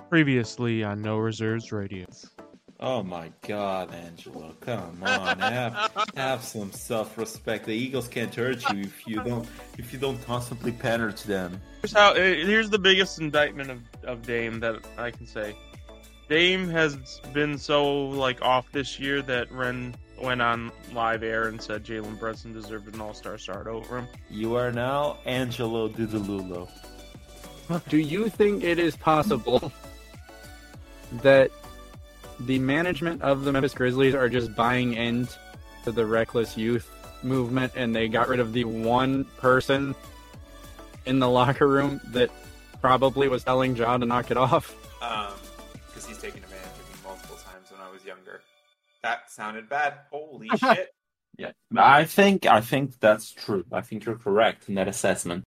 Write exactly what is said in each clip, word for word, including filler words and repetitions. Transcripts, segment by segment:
Previously on No Reserves Radio. Oh my God, Angelo! Come on, have have some self-respect. The Eagles can't hurt you if you don't if you don't constantly pander to them. Here's how. Here's the biggest indictment of, of Dame that I can say. Dame has been so like off this year that Ren went on live air and said Jalen Brunson deserved an All-Star start over him. You are now Angelo Didululo. Do you think it is possible that the management of the Memphis Grizzlies are just buying into the reckless youth movement and they got rid of the one person in the locker room that probably was telling Ja to knock it off? Um, because he's taken advantage of me multiple times when I was younger. That sounded bad. Holy shit. Yeah, I think I think that's true. I think you're correct in that assessment.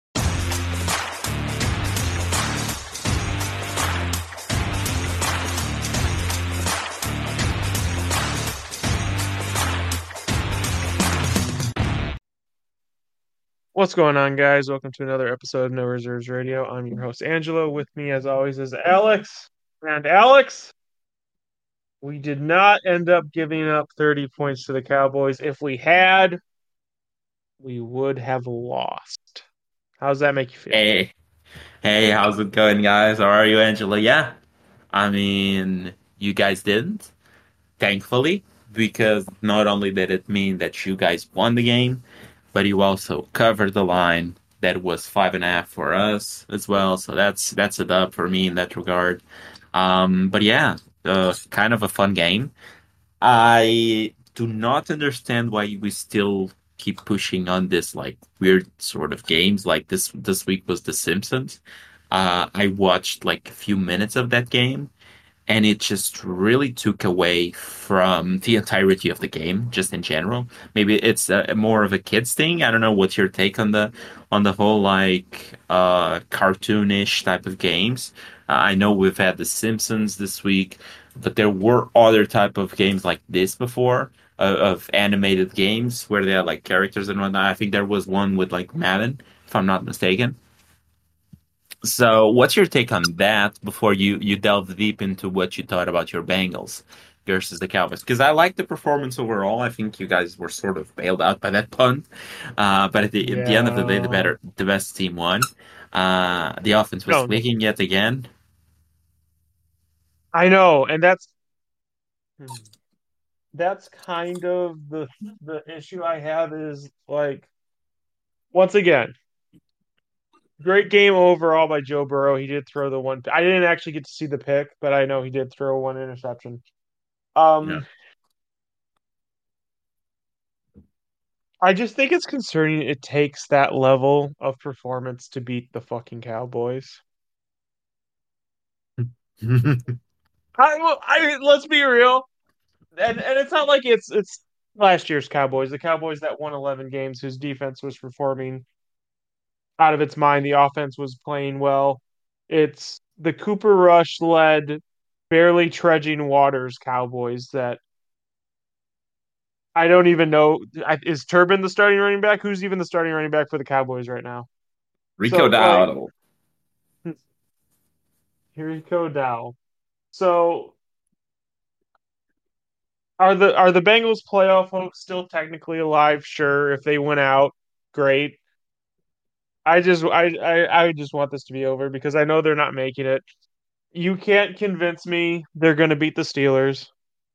What's going on, guys? Welcome to another episode of No Reserves Radio. I'm your host, Angelo. With me, as always, is Alex. And Alex, we did not end up giving up thirty points to the Cowboys. If we had, we would have lost. How's that make you feel? Hey, hey, how's it going, guys? How are you, Angela? Yeah, I mean, you guys didn't, thankfully, because not only did it mean that you guys won the game, but you also covered the line that was five and a half for us as well. So that's that's a dub for me in that regard. Um, but yeah, uh, kind of a fun game. I do not understand why we still keep pushing on this like weird sort of games. Like this this week was The Simpsons. Uh, I watched like a few minutes of that game, and it just really took away from the entirety of the game, just in general. Maybe it's a, more of a kids thing. I don't know what's your take on the on the whole like uh, cartoonish type of games. Uh, I know we've had The Simpsons this week, but there were other type of games like this before, uh, of animated games where they had like characters and whatnot. I think there was one with like Madden, if I'm not mistaken. So, what's your take on that before you, you delve deep into what you thought about your Bengals versus the Cowboys? Because I like the performance overall. I think you guys were sort of bailed out by that punt, uh, but at the, at the end of the day, the better, the best team won. Uh, the offense was No. leaking yet again. I know, and that's that's kind of the the issue I have is like once again, great game overall by Joe Burrow. He did throw the one. I didn't actually get to see the pick, but I know he did throw one interception. Um, Yeah. I just think it's concerning it takes that level of performance to beat the fucking Cowboys. I, well, I let's be real, and and it's not like it's it's last year's Cowboys, the Cowboys that won eleven games, whose defense was performing out of its mind. The offense was playing well. It's the Cooper Rush led, barely trudging waters Cowboys that I don't even know. Is Turbin the starting running back? Who's even the starting running back for the Cowboys right now? Rico So, like, Dowdle. Rico Dow. So are the are the Bengals playoff hopes still technically alive? Sure. If they win out, great. I just I, I I just want this to be over because I know they're not making it. You can't convince me they're going to beat the Steelers.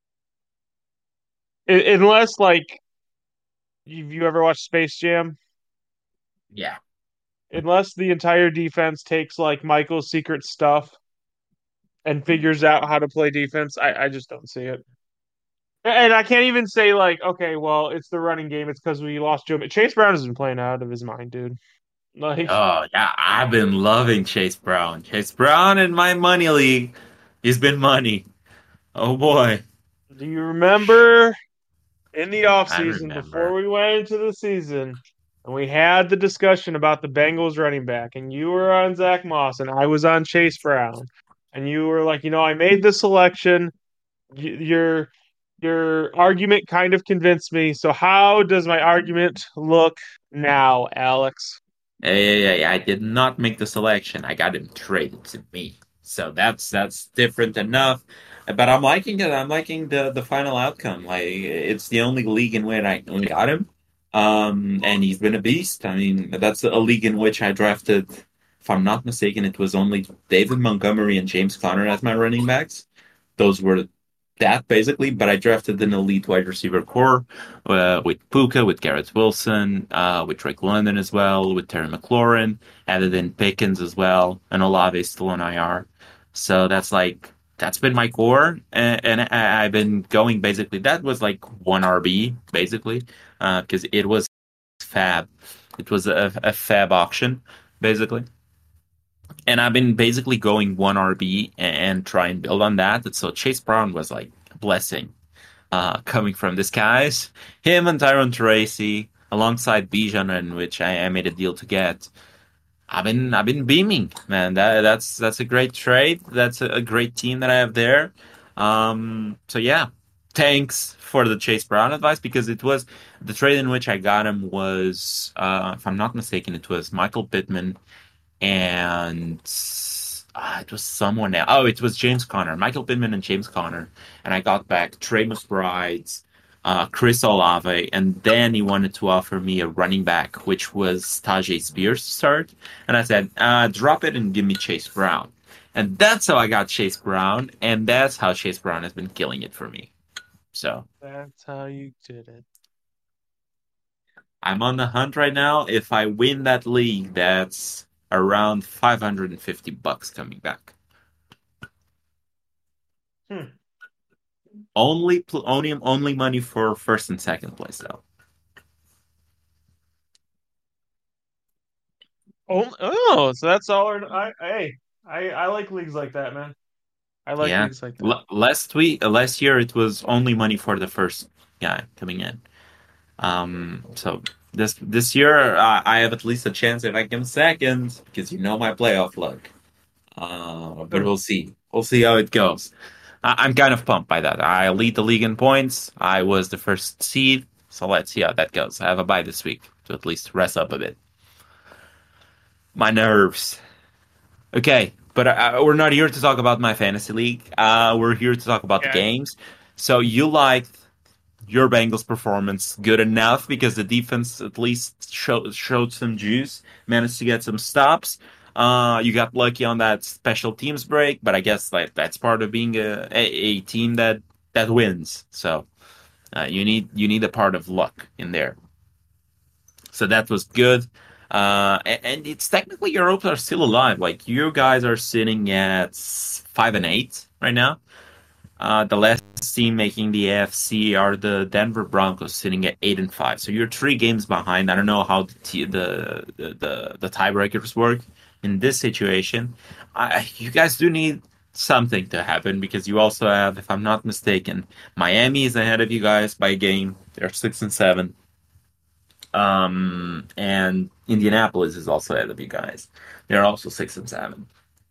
I, unless like have you ever watched Space Jam? Yeah. Unless the entire defense takes like Michael's secret stuff and figures out how to play defense, I, I just don't see it. And I can't even say like, okay, well, it's the running game. It's because we lost Joe. Chase Brown has been playing out of his mind, dude. Like, Oh, yeah, I've been loving Chase Brown. Chase Brown in my money league. He's been money. Oh, boy. do you remember in the offseason remember. before we went into the season and we had the discussion about the Bengals running back and you were on Zach Moss and I was on Chase Brown and you were like, you know, I made the selection. Y- Your your argument kind of convinced me. So how does my argument look now, Alex? Hey, hey, hey, I did not make the selection. I got him traded to me. So that's that's different enough. But I'm liking it. I'm liking the the final outcome. Like it's the only league in which I only got him. Um, and he's been a beast. I mean, that's a league in which I drafted, if I'm not mistaken, it was only David Montgomery and James Conner as my running backs. Those were that basically, but I drafted an elite wide receiver core uh, with Puka, with Garrett Wilson, uh, with Drake London as well, with Terry McLaurin, added in Pickens as well, and Olave is still on I R. So that's like that's been my core, and, and I, I've been going basically. That was like one R B basically, because uh, it was fab. It was a, a fab auction basically, and I've been basically going one R B and, and try and build on that. And so Chase Brown was like a blessing uh, coming from these guys. Him and Tyron Tracy alongside Bijan, in which I, I made a deal to get. I've been I've been beaming, man. That that's that's a great trade. That's a, a great team that I have there. Um, so yeah, thanks for the Chase Brown advice because it was the trade in which I got him was, uh, if I'm not mistaken, it was Michael Pittman and uh, it was someone else. Oh, it was James Conner, Michael Pittman and James Conner, and I got back Trey McBride, uh, Chris Olave, and then he wanted to offer me a running back, which was Tajay Spears to start, and I said, uh, drop it and give me Chase Brown, and that's how I got Chase Brown, and that's how Chase Brown has been killing it for me. So That's how you did it. I'm on the hunt right now. If I win that league, that's around five hundred fifty bucks coming back. Hmm. Only, only, only money for first and second place, though. Oh, oh, so that's all. Or, I, hey, I, I like leagues like that, man. I like Yeah. leagues like that. L- last week, uh, last year, it was only money for the first guy coming in. Um, so this this year, uh, I have at least a chance if I come second, because you know my playoff luck. Uh, but we'll see. We'll see how it goes. I- I'm kind of pumped by that. I lead the league in points. I was the first seed, so let's see how that goes. I have a bye this week to at least rest up a bit. My nerves. Okay, but uh, we're not here to talk about my fantasy league. Uh, we're here to talk about the Yeah. games. So you liked your Bengals performance good enough because the defense at least showed showed some juice, managed to get some stops. Uh, you got lucky on that special teams break, but I guess like that's part of being a a, a team that that wins. So uh, you need you need a part of luck in there. So that was good. Uh, and, and it's technically your hopes are still alive. Like you guys are sitting at five and eight right now. Uh, the last team making the A F C are the Denver Broncos, sitting at eight and five. So you're three games behind. I don't know how the t- the, the the the tiebreakers work in this situation. I, you guys do need something to happen because you also have, if I'm not mistaken, Miami is ahead of you guys by a game. They're six and seven. Um, and Indianapolis is also ahead of you guys. They're also six and seven.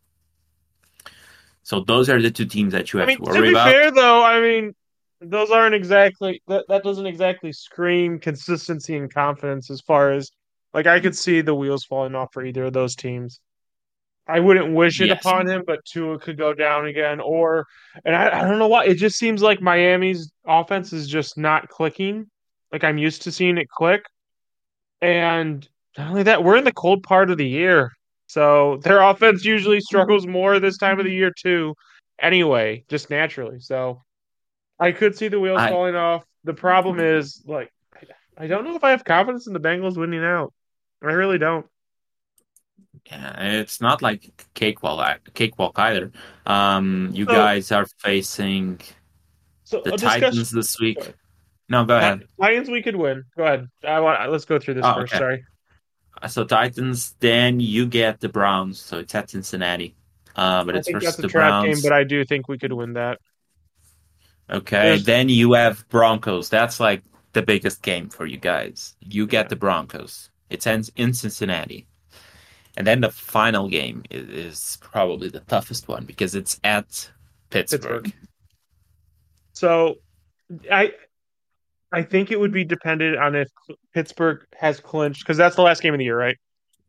So those are the two teams that you I have mean, to to worry be about. fair, though, I mean, those aren't exactly that. That doesn't exactly scream consistency and confidence. As far as like, I could see the wheels falling off for either of those teams. I wouldn't wish it Yes. upon him, but Tua could go down again. Or, and I, I don't know why. It just seems like Miami's offense is just not clicking. Like I'm used to seeing it click. And not only that, we're in the cold part of the year. So their offense usually struggles more this time of the year too. Anyway, just naturally. So I could see the wheels I falling off. The problem is like I don't know if I have confidence in the Bengals winning out. I really don't. Yeah, it's not like cakewalk cakewalk either. Um, you So guys are facing so the a discussion. Titans this Go week. ahead. No, go Ti- ahead. Lions, we could win. Go ahead. I want. Let's go through this Oh, first. okay. Sorry. So Titans, then you get the Browns. So it's at Cincinnati. Uh, but I it's think versus that's a the trap game, Browns. but I do think we could win that. Okay. There's Then you have Broncos. That's like the biggest game for you guys. You get yeah, the Broncos. It's in, in Cincinnati. And then the final game is, is probably the toughest one because it's at Pittsburgh. Pittsburgh. So I I think it would be dependent on if Pittsburgh has clinched because that's the last game of the year, right?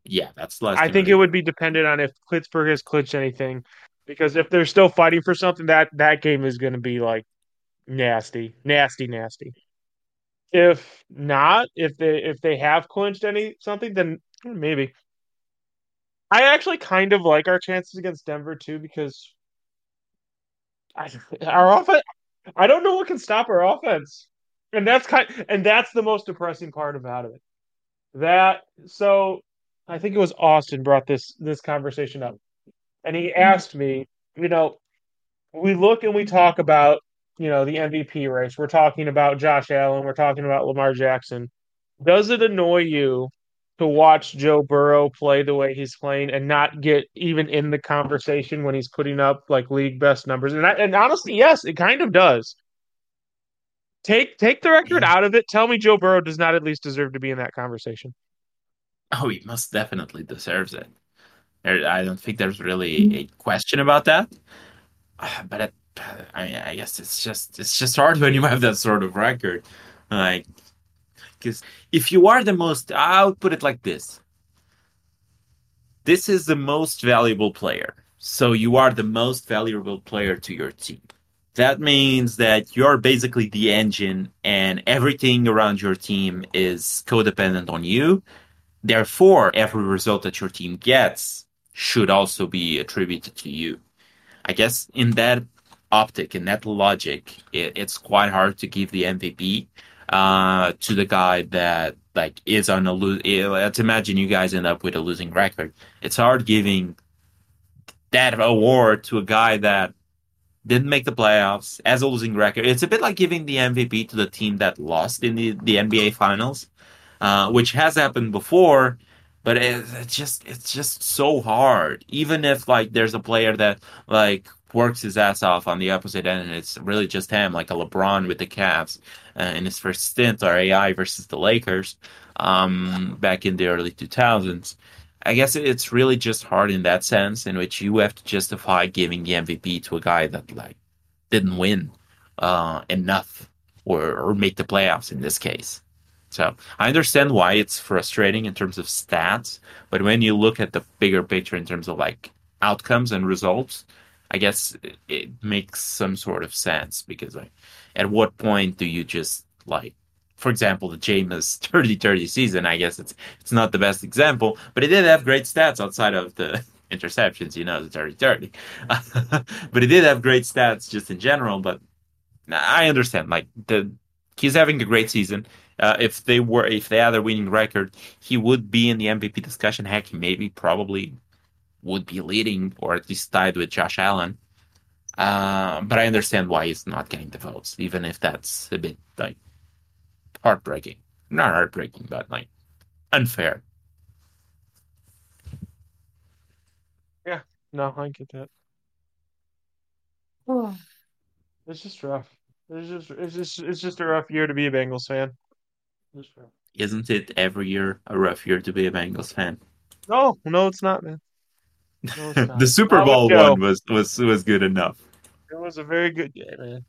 Yeah, that's less I than a think it year. would be dependent on if Pittsburgh has clinched anything, because if they're still fighting for something, that that game is going to be like nasty, nasty, nasty. If not, if they if they have clinched any something, then maybe. I actually kind of like our chances against Denver too, because I, our offense. I don't know what can stop our offense, and that's kind and that's the most depressing part about it. That so I think it was Austin brought this this conversation up, and he asked me, you know, we look and we talk about, you know, the M V P race. We're talking about Josh Allen. We're talking about Lamar Jackson. Does it annoy you to watch Joe Burrow play the way he's playing and not get even in the conversation when he's putting up like league best numbers? And I, and honestly, yes, it kind of does. Take take the record Yeah. out of it. Tell me Joe Burrow does not at least deserve to be in that conversation. Oh, he most definitely deserves it. There, I don't think there's really a question about that. Uh, But it, I, I guess it's just it's just hard when you have that sort of record. Like, because if you are the most, I would put it like this: this is the most valuable player. So you are the most valuable player to your team. That means that you're basically the engine, and everything around your team is codependent on you. Therefore, every result that your team gets should also be attributed to you. I guess in that optic, in that logic, it, it's quite hard to give the M V P uh, to the guy that like is on a lose. Let's imagine you guys end up with a losing record. It's hard giving that award to a guy that didn't make the playoffs as a losing record. It's a bit like giving the M V P to the team that lost in the, the N B A Finals, uh, which has happened before. But it, it's just it's just so hard. Even if like there's a player that like works his ass off on the opposite end, and it's really just him, like a LeBron with the Cavs uh, in his first stint, or A I versus the Lakers um, back in the early two thousands. I guess it's really just hard in that sense, in which you have to justify giving the M V P to a guy that like didn't win uh, enough or or make the playoffs in this case. So I understand why it's frustrating in terms of stats, but when you look at the bigger picture in terms of like outcomes and results, I guess it, it makes some sort of sense because like at what point do you just like for example, the Jameis thirty thirty season, I guess it's it's not the best example, but it did have great stats outside of the interceptions, you know, the thirty thirty. But it did have great stats just in general, but I understand like the he's having a great season. Uh, if they were if they had a winning record, he would be in the M V P discussion. Heck, maybe probably would be leading or at least tied with Josh Allen. Uh, but I understand why he's not getting the votes, even if that's a bit like heartbreaking. Not heartbreaking, but like unfair. Yeah, no, I get that. It's just rough. It's just it's just it's just a rough year to be a Bengals fan. Just rough. Isn't it every year a rough year to be a Bengals fan? No, no, it's not, man. No, it's The not. Super Not with Bowl Joe. one was was was good enough. It was a very good game, man.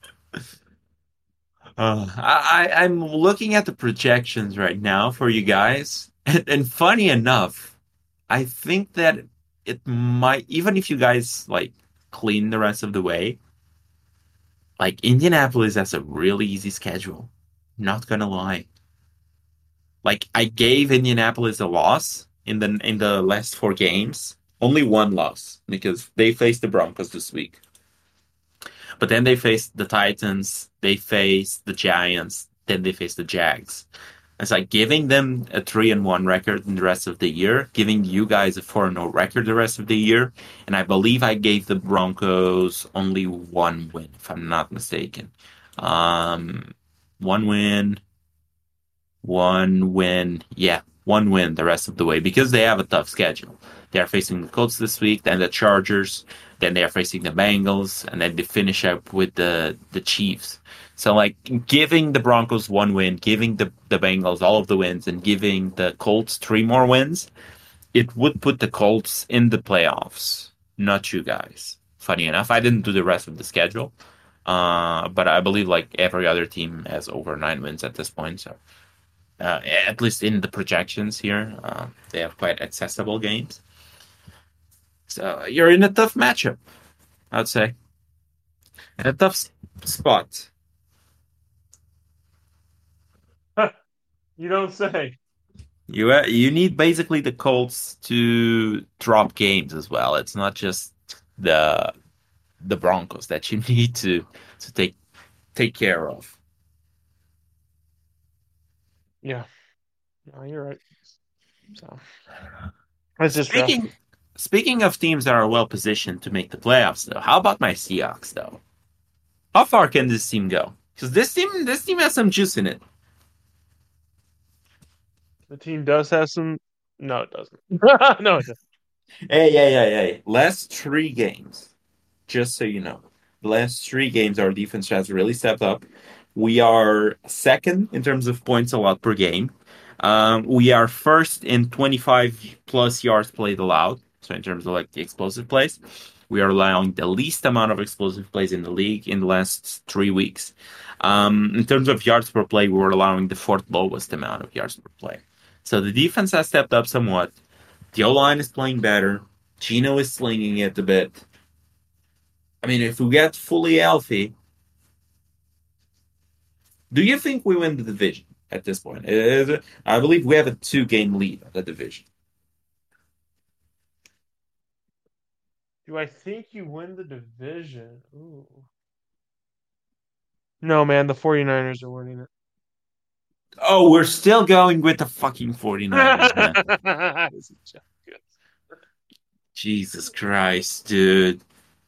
Uh, I, I- I'm looking at the projections right now for you guys, and, and funny enough, I think that it might, even if you guys like clean the rest of the way, like Indianapolis has a really easy schedule. Not gonna lie. Like I gave Indianapolis a loss in the in the last four games, only one loss because they faced the Broncos this week. But then they faced the Titans, they faced the Giants, then they faced the Jags. It's like giving them a three and one record in the rest of the year, giving you guys a four and zero record the rest of the year, and I believe I gave the Broncos only one win, if I'm not mistaken. Um, one win, one win, yeah, one win the rest of the way because they have a tough schedule. They are facing the Colts this week, then the Chargers, then they are facing the Bengals, and then they finish up with the the Chiefs. So like giving the Broncos one win, giving the, the Bengals all of the wins, and giving the Colts three more wins, it would put the Colts in the playoffs, not you guys. Funny enough, I didn't do the rest of the schedule, uh, but I believe like every other team has over nine wins at this point. So Uh, at least in the projections here, um, they have quite accessible games. So you're in a tough matchup, I'd say, in a tough s- spot. You don't say. You uh, you need basically the Colts to drop games as well. It's not just the the Broncos that you need to to take take care of. Yeah, no, you're right. So it's just rough. Speaking speaking of teams that are well positioned to make the playoffs, though, how about my Seahawks though? How far can this team go? Because this team this team has some juice in it. The team does have some. No, it doesn't. No, it doesn't. Hey, hey, hey, hey! Last three games, just so you know, the last three games our defense has really stepped up. We are second in terms of points allowed per game. Um, we are first in twenty-five plus yards played allowed. So in terms of like the explosive plays, we are allowing the least amount of explosive plays in the league in the last three weeks. Um, in terms of yards per play, we were allowing the fourth lowest amount of yards per play. So the defense has stepped up somewhat. The O line is playing better. Gino is slinging it a bit. I mean, if we get fully healthy, do you think we win the division at this point? Is it- I believe we have a two-game lead on the division. Do I think you win the division? Ooh. No, man, the 49ers are winning it. Oh, we're still going with the fucking 49ers, man. It's a joke. Jesus Christ, dude.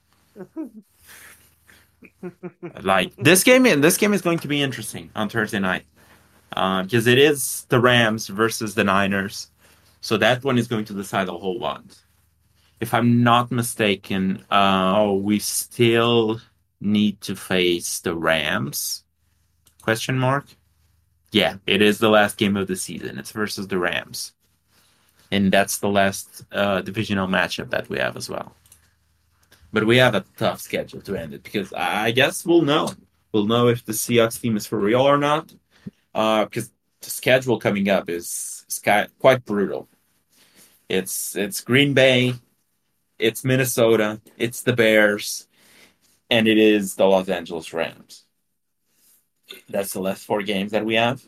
Like this game, this game is going to be interesting on Thursday night because it is the Rams versus the Niners, so that one is going to decide a whole lot. If I'm not mistaken, uh, we still need to face the Rams? Question mark. Yeah, it is the last game of the season. It's versus the Rams, and that's the last uh, divisional matchup that we have as well. But we have a tough schedule to end it because I guess we'll know. We'll know if the Seahawks team is for real or not. Uh, because the schedule coming up is, is ki- quite brutal. It's it's Green Bay, it's Minnesota, it's the Bears, and it is the Los Angeles Rams. That's the last four games that we have.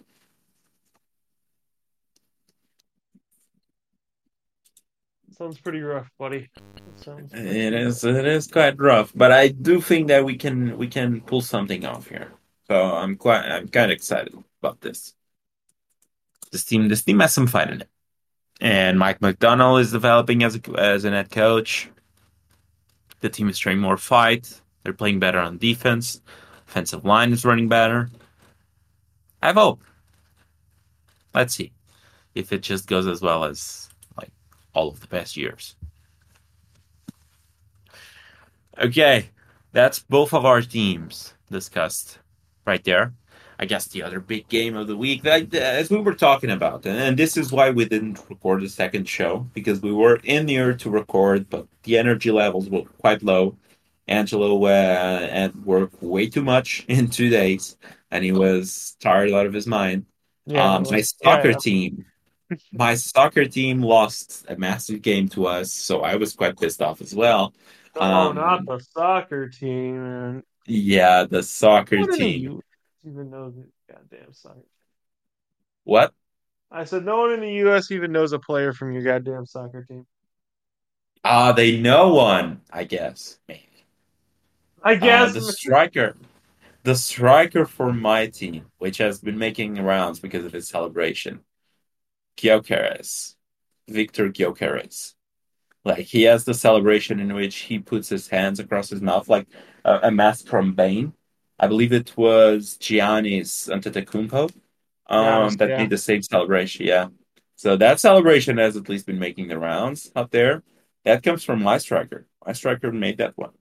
Sounds pretty rough, buddy. It sounds pretty It rough. is it is quite rough, but I do think that we can we can pull something off here. So I'm quite I'm kind of excited about this. This team this team has some fight in it. And Mike McDonald is developing as a, as an head coach. The team is showing more fight. They're playing better on defense. Offensive line is running better. I have hope. Let's see if it just goes as well as like all of the past years. Okay, that's both of our teams discussed right there. I guess the other big game of the week, that, as we were talking about, and this is why we didn't record the second show because we were in here to record, but the energy levels were quite low. Angelo uh, had worked way too much in two days, and he was tired out of his mind. Yeah, Um, well, my yeah, soccer yeah. team, my soccer team lost a massive game to us, so I was quite pissed off as well. Oh, not Um, the soccer team, man. yeah, the soccer What in the team. U S even knows the goddamn soccer? What? I said no one in the U S even knows a player from your goddamn soccer team. Ah, they know one, I guess. Maybe. I Uh, guess. the striker, the striker for my team, which has been making rounds because of his celebration, Gyökeres, Victor Gyökeres. Like he has the celebration in which he puts his hands across his mouth like a, a mask from Bane. I believe it was Giannis Antetokounmpo Giannis, um, that yeah. made the same celebration. Yeah. So that celebration has at least been making the rounds out there. That comes from my striker. My striker made that one.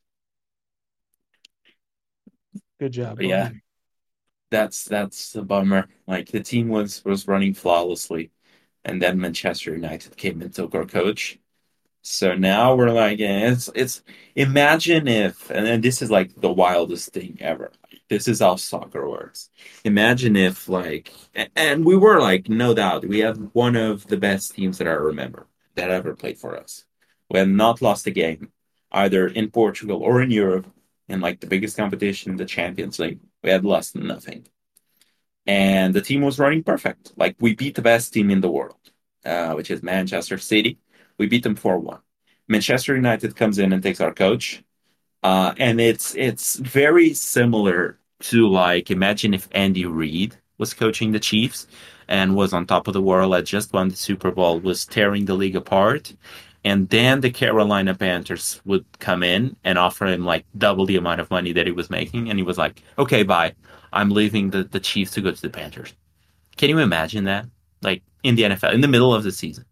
Good job, But yeah, buddy. that's that's a bummer. Like the team was was running flawlessly, and then Manchester United came and took our coach. So now we're like, eh, it's it's imagine if, and then this is like the wildest thing ever. this is how soccer works. Imagine if like, a- and we were like, no doubt, we have one of the best teams that I remember that ever played for us. We have not lost a game, either in Portugal or in Europe, in like the biggest competition, the Champions League. We had lost nothing, and the team was running perfect. Like we beat the best team in the world, uh, which is Manchester City. We beat them four one. Manchester United comes in and takes our coach, uh, and it's it's very similar to like imagine if Andy Reid was coaching the Chiefs and was on top of the world, had just won the Super Bowl, was tearing the league apart, and then the Carolina Panthers would come in and offer him like double the amount of money that he was making, and he was like, "Okay, bye. I'm leaving the, the Chiefs to go to the Panthers." Can you imagine that? Like in the N F L, in the middle of the season.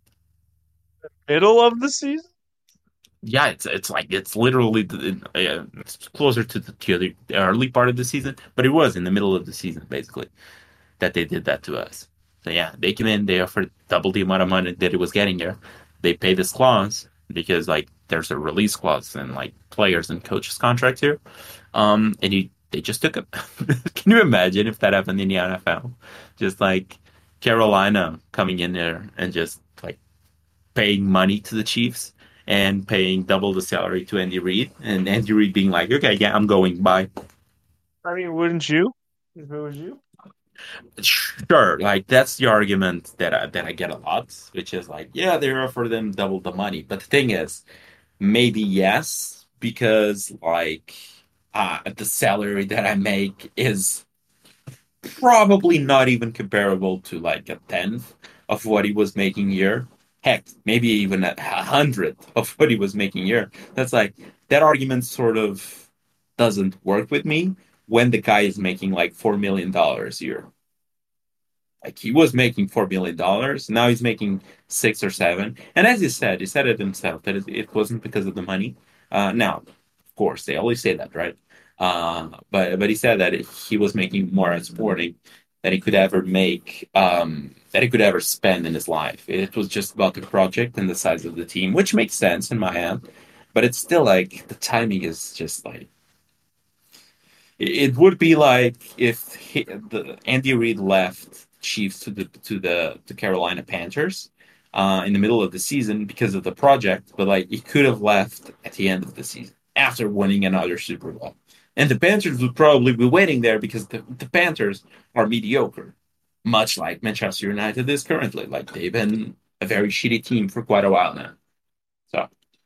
Middle of the season? Yeah, it's it's like it's literally the, uh, it's closer to the, to the early part of the season, but it was in the middle of the season basically that they did that to us. So yeah, they came in, they offered double the amount of money that it was getting there. They paid this clause because like there's a release clause in like players and coaches contracts here, um, and he they just took it. Can you imagine if that happened in the N F L? Just like Carolina coming in there and just like paying money to the Chiefs and paying double the salary to Andy Reid, and Andy Reid being like, "Okay, yeah, I'm going. Bye." I mean, wouldn't you? If it was you? Sure, like that's the argument that I, that I get a lot, which is like, yeah, they offer them double the money, but the thing is, maybe yes, because like uh, the salary that I make is probably not even comparable to like a tenth of what he was making here. Heck, maybe even a hundredth of what he was making here. That's like that argument sort of doesn't work with me when the guy is making like four million dollars a year. Like he was making four million dollars, now he's making six or seven. And as he said, he said it himself that it, it wasn't because of the money. Uh, now, of course, they always say that, right? Uh, but but he said that he was making more at Sporting than he could ever make, um, that he could ever spend in his life. It was just about the project and the size of the team, which makes sense in my end. But it's still like the timing is just like it would be like if he, the Andy Reid left Chiefs to the to the to Carolina Panthers uh, in the middle of the season because of the project, but like he could have left at the end of the season after winning another Super Bowl, and the Panthers would probably be waiting there because the, the Panthers are mediocre, much like Manchester United is currently. Like they've been a very shitty team for quite a while now. So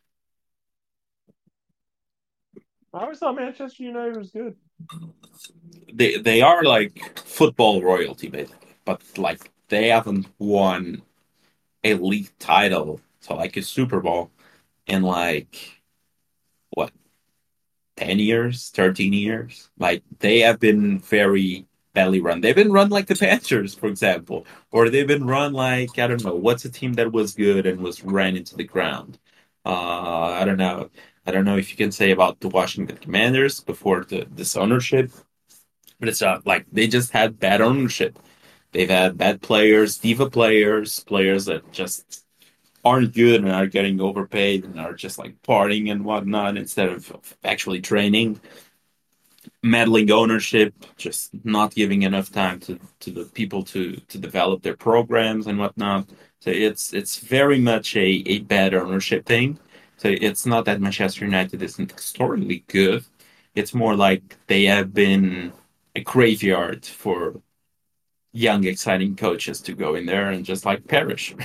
I always thought Manchester United was good. they they are like football royalty basically, but like they haven't won a league title, so like a Super Bowl in like what ten years, thirteen years. Like they have been very badly run. They've been run like the Panthers, for example, or they've been run like I don't know what's a team that was good and was ran into the ground. Uh, I don't know. I don't know if you can say about the Washington Commanders before the this ownership, but it's uh, like they just had bad ownership. They've had bad players, diva players, players that just aren't good and are getting overpaid and are just like partying and whatnot instead of actually training. Meddling ownership, just not giving enough time to, to the people to, to develop their programs and whatnot. So it's it's very much a, a bad ownership thing. So it's not that Manchester United isn't extraordinarily good. It's more like they have been a graveyard for young, exciting coaches to go in there and just like perish.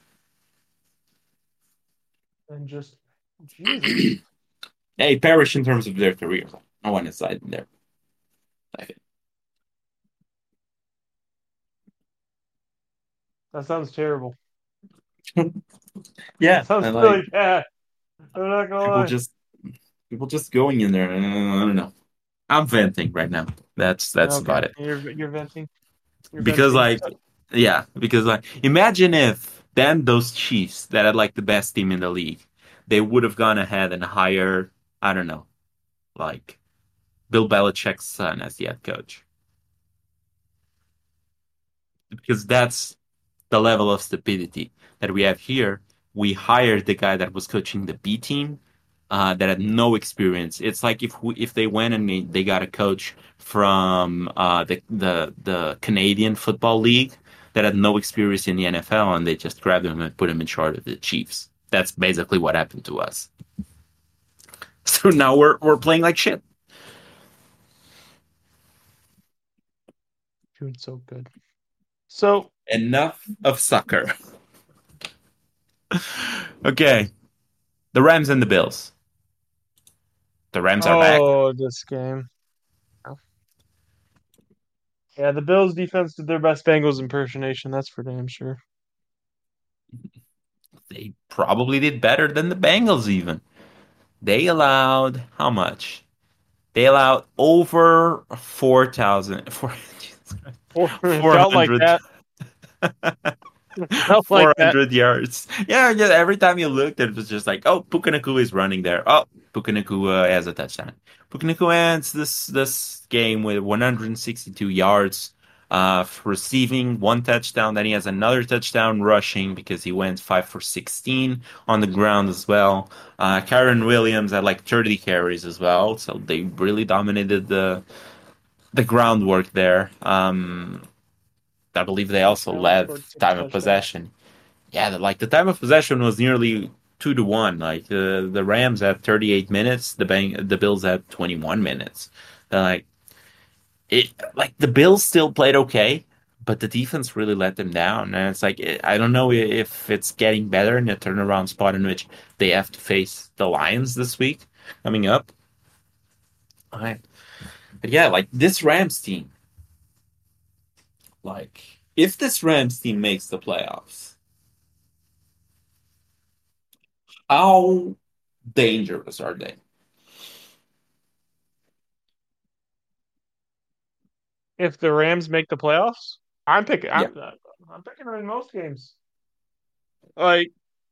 And just, Jesus. Hey, perish in terms of their career. No one inside in there. I think. That sounds terrible. Yeah, That sounds and like really bad. I'm not gonna people lie. just people just going in there. And I don't know. I'm venting right now. That's that's Okay, about it. you're you're venting. You're Because venting. like, yeah, because like, imagine if then those Chiefs that had like the best team in the league, they would have gone ahead and hired, I don't know, like Bill Belichick's son as the head coach. Because that's the level of stupidity that we have here. We hired the guy that was coaching the B team uh, that had no experience. It's like if we, if they went and they, they got a coach from uh, the the the Canadian Football League that had no experience in the N F L, and they just grabbed him and put him in charge of the Chiefs. That's basically what happened to us. So now we're we're playing like shit. Doing so good. So Enough of soccer. Okay, the Rams and the Bills. The Rams are back. oh, this game. Yeah, the Bills defense did their best Bengals impersonation. That's for damn sure. They probably did better than the Bengals even. They allowed how much? They allowed over four thousand, four, Four, it felt like that. It felt like that. four hundred yards. Yeah, yeah, every time you looked, it was just like, oh, Puka Nacua is running there. Oh, Puka Nacua has a touchdown. Puka Nacua ends this this game with one hundred sixty-two yards, uh, receiving one touchdown. Then he has another touchdown rushing because he went five for sixteen on the ground as well. Uh, Kyren Williams had like thirty carries as well, so they really dominated the the groundwork there. Um, I believe they also Yeah, led scored six time of touchdowns. possession. Yeah, the, like the time of possession was nearly two to one. Like the the Rams had thirty-eight minutes, the Bang, the Bills had twenty-one minutes. They're like it, like the Bills still played okay, but the defense really let them down. And it's like I don't know if it's getting better in the turnaround spot in which they have to face the Lions this week coming up. All right, but yeah, like this Rams team. Like, if this Rams team makes the playoffs, how dangerous are they? If the Rams make the playoffs, I'm picking. Yeah. I'm, I'm picking them in most games. Like,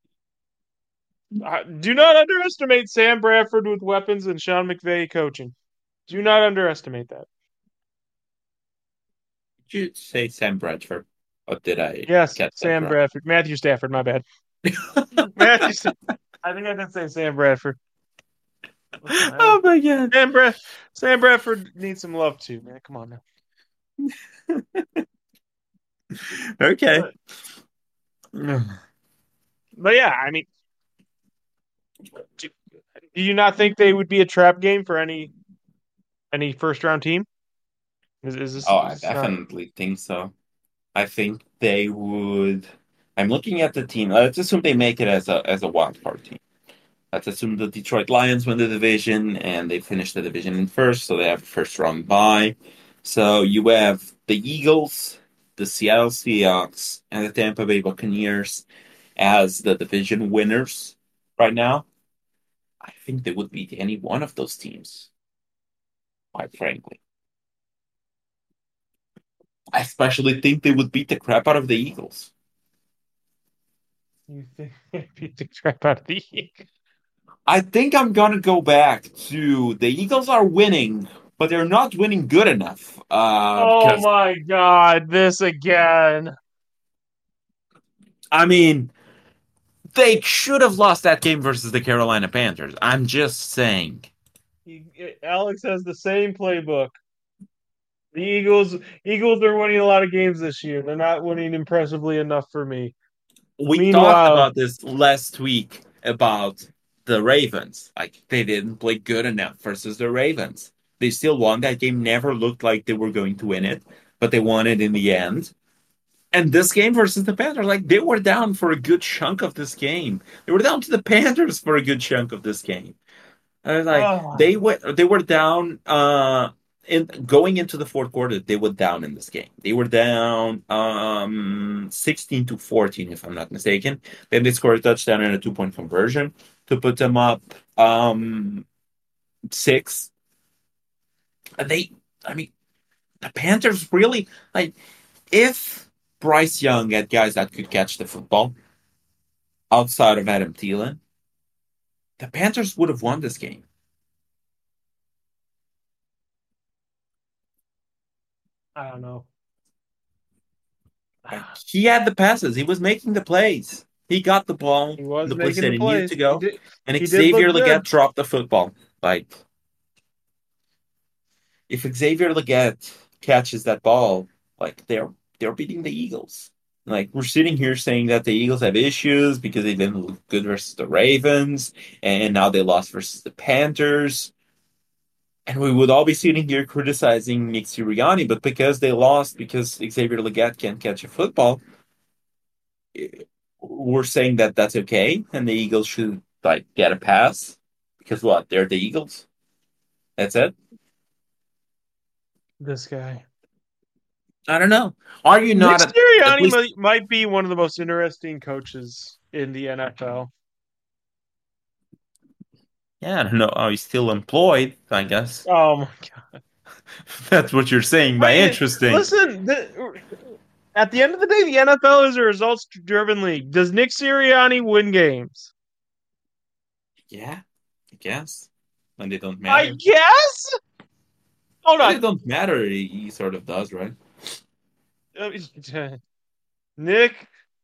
I- do not underestimate Sam Bradford with weapons and Sean McVay coaching. Do not underestimate that. Did you say Sam Bradford? Or did I Yes, get that Sam wrong? Bradford, Matthew Stafford. My bad. Matthew. Sta- I think I did say Sam Bradford. Listen, Oh my god. Sam Brad, Sam Bradford needs some love too, man. Come on now. Okay. But yeah, I mean, do, do you not think they would be a trap game for any any first round team? Is, is this, Oh, is I this not? definitely think so. I think they would. I'm looking at the team. Let's assume they make it as a as a wild card team. Let's assume the Detroit Lions win the division and they finish the division in first, so they have a first round bye. So you have the Eagles, the Seattle Seahawks, and the Tampa Bay Buccaneers as the division winners right now. I think they would beat any one of those teams, quite frankly. I especially think they would beat the crap out of the Eagles. You think they beat the crap out of the Eagles? I think I'm gonna go back to the Eagles are winning, but they're not winning good enough. Uh, Oh because my God, this again. I mean, they should have lost that game versus the Carolina Panthers. I'm just saying. He, Alex has the same playbook. The Eagles Eagles are winning a lot of games this year. They're not winning impressively enough for me. We talked Meanwhile, about this last week about the Ravens. Like, they didn't play good enough versus the Ravens. They still won that game, never looked like they were going to win it, but they won it in the end. And this game versus the Panthers, like, they were down for a good chunk of this game. They were down to the Panthers for a good chunk of this game. I was like, oh, they went, they were down, uh, in going into the fourth quarter, they were down in this game. They were down um sixteen to fourteen, if I'm not mistaken. Then they scored a touchdown and a two point conversion to put them up um six. And they, I mean, the Panthers really like if Bryce Young had guys that could catch the football outside of Adam Thielen, the Panthers would have won this game. I don't know. Like, he had the passes. He was making the plays. He got the ball He in was the place making that the it needed plays. to He go, did. and He did Xavier look Legette good. dropped the football. Like, if Xavier Legette catches that ball, like they're they're beating the Eagles. Like we're sitting here saying that the Eagles have issues because they didn't look good versus the Ravens, and now they lost versus the Panthers. And we would all be sitting here criticizing Nick Sirianni, but because they lost, because Xavier Legette can't catch a football, eh, we're saying that that's okay, and the Eagles should like get a pass because what? They're the Eagles. That's it. This guy. I don't know. Are you Nick not at, at Sirianni least? might, might be one of the most interesting coaches in the N F L. Yeah, I don't know. Are you still employed? I guess Oh my god! that's what you're saying by Wait, interesting. listen. The, at the end of the day, the N F L is a results-driven league. Does Nick Sirianni win games? Yeah, I guess when they don't I matter. guess. Hold When they on. don't matter, he, he sort of does, right? Nick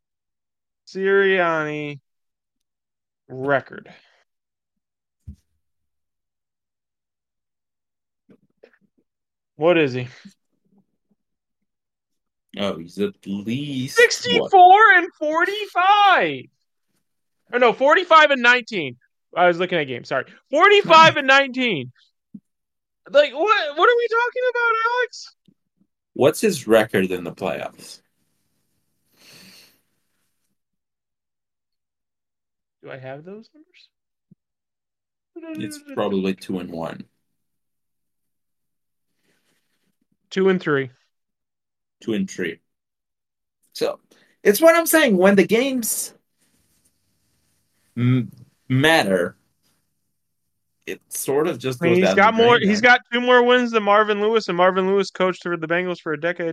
Sirianni record. What is he? Oh, he's at least what? sixty-four and forty-five. Or no, forty-five and nineteen. I was looking at games. Sorry. forty-five and nineteen. Like, what What are we talking about, Alex? What's his record in the playoffs? Do I have those numbers? It's probably two and one, Two and three. two and three. So it's what I'm saying. When the games m- matter, it sort of just I mean, goes he's down the got more. drain. He's got two more wins than Marvin Lewis, and Marvin Lewis coached for the Bengals for a decade.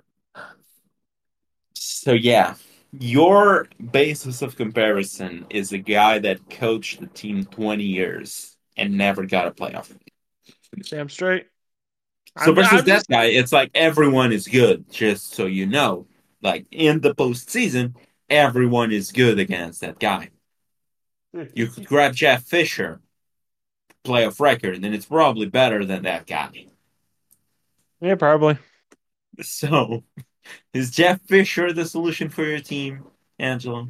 So yeah, your basis of comparison is a guy that coached the team twenty years and never got a playoff. Damn straight. So I'm, versus I'm that just, guy, it's like everyone is good, just so you know. Like in the postseason, everyone is good against that guy. You could grab Jeff Fisher, playoff record, and it's probably better than that guy. yeah, probably. So is Jeff Fisher the solution for your team, Angela?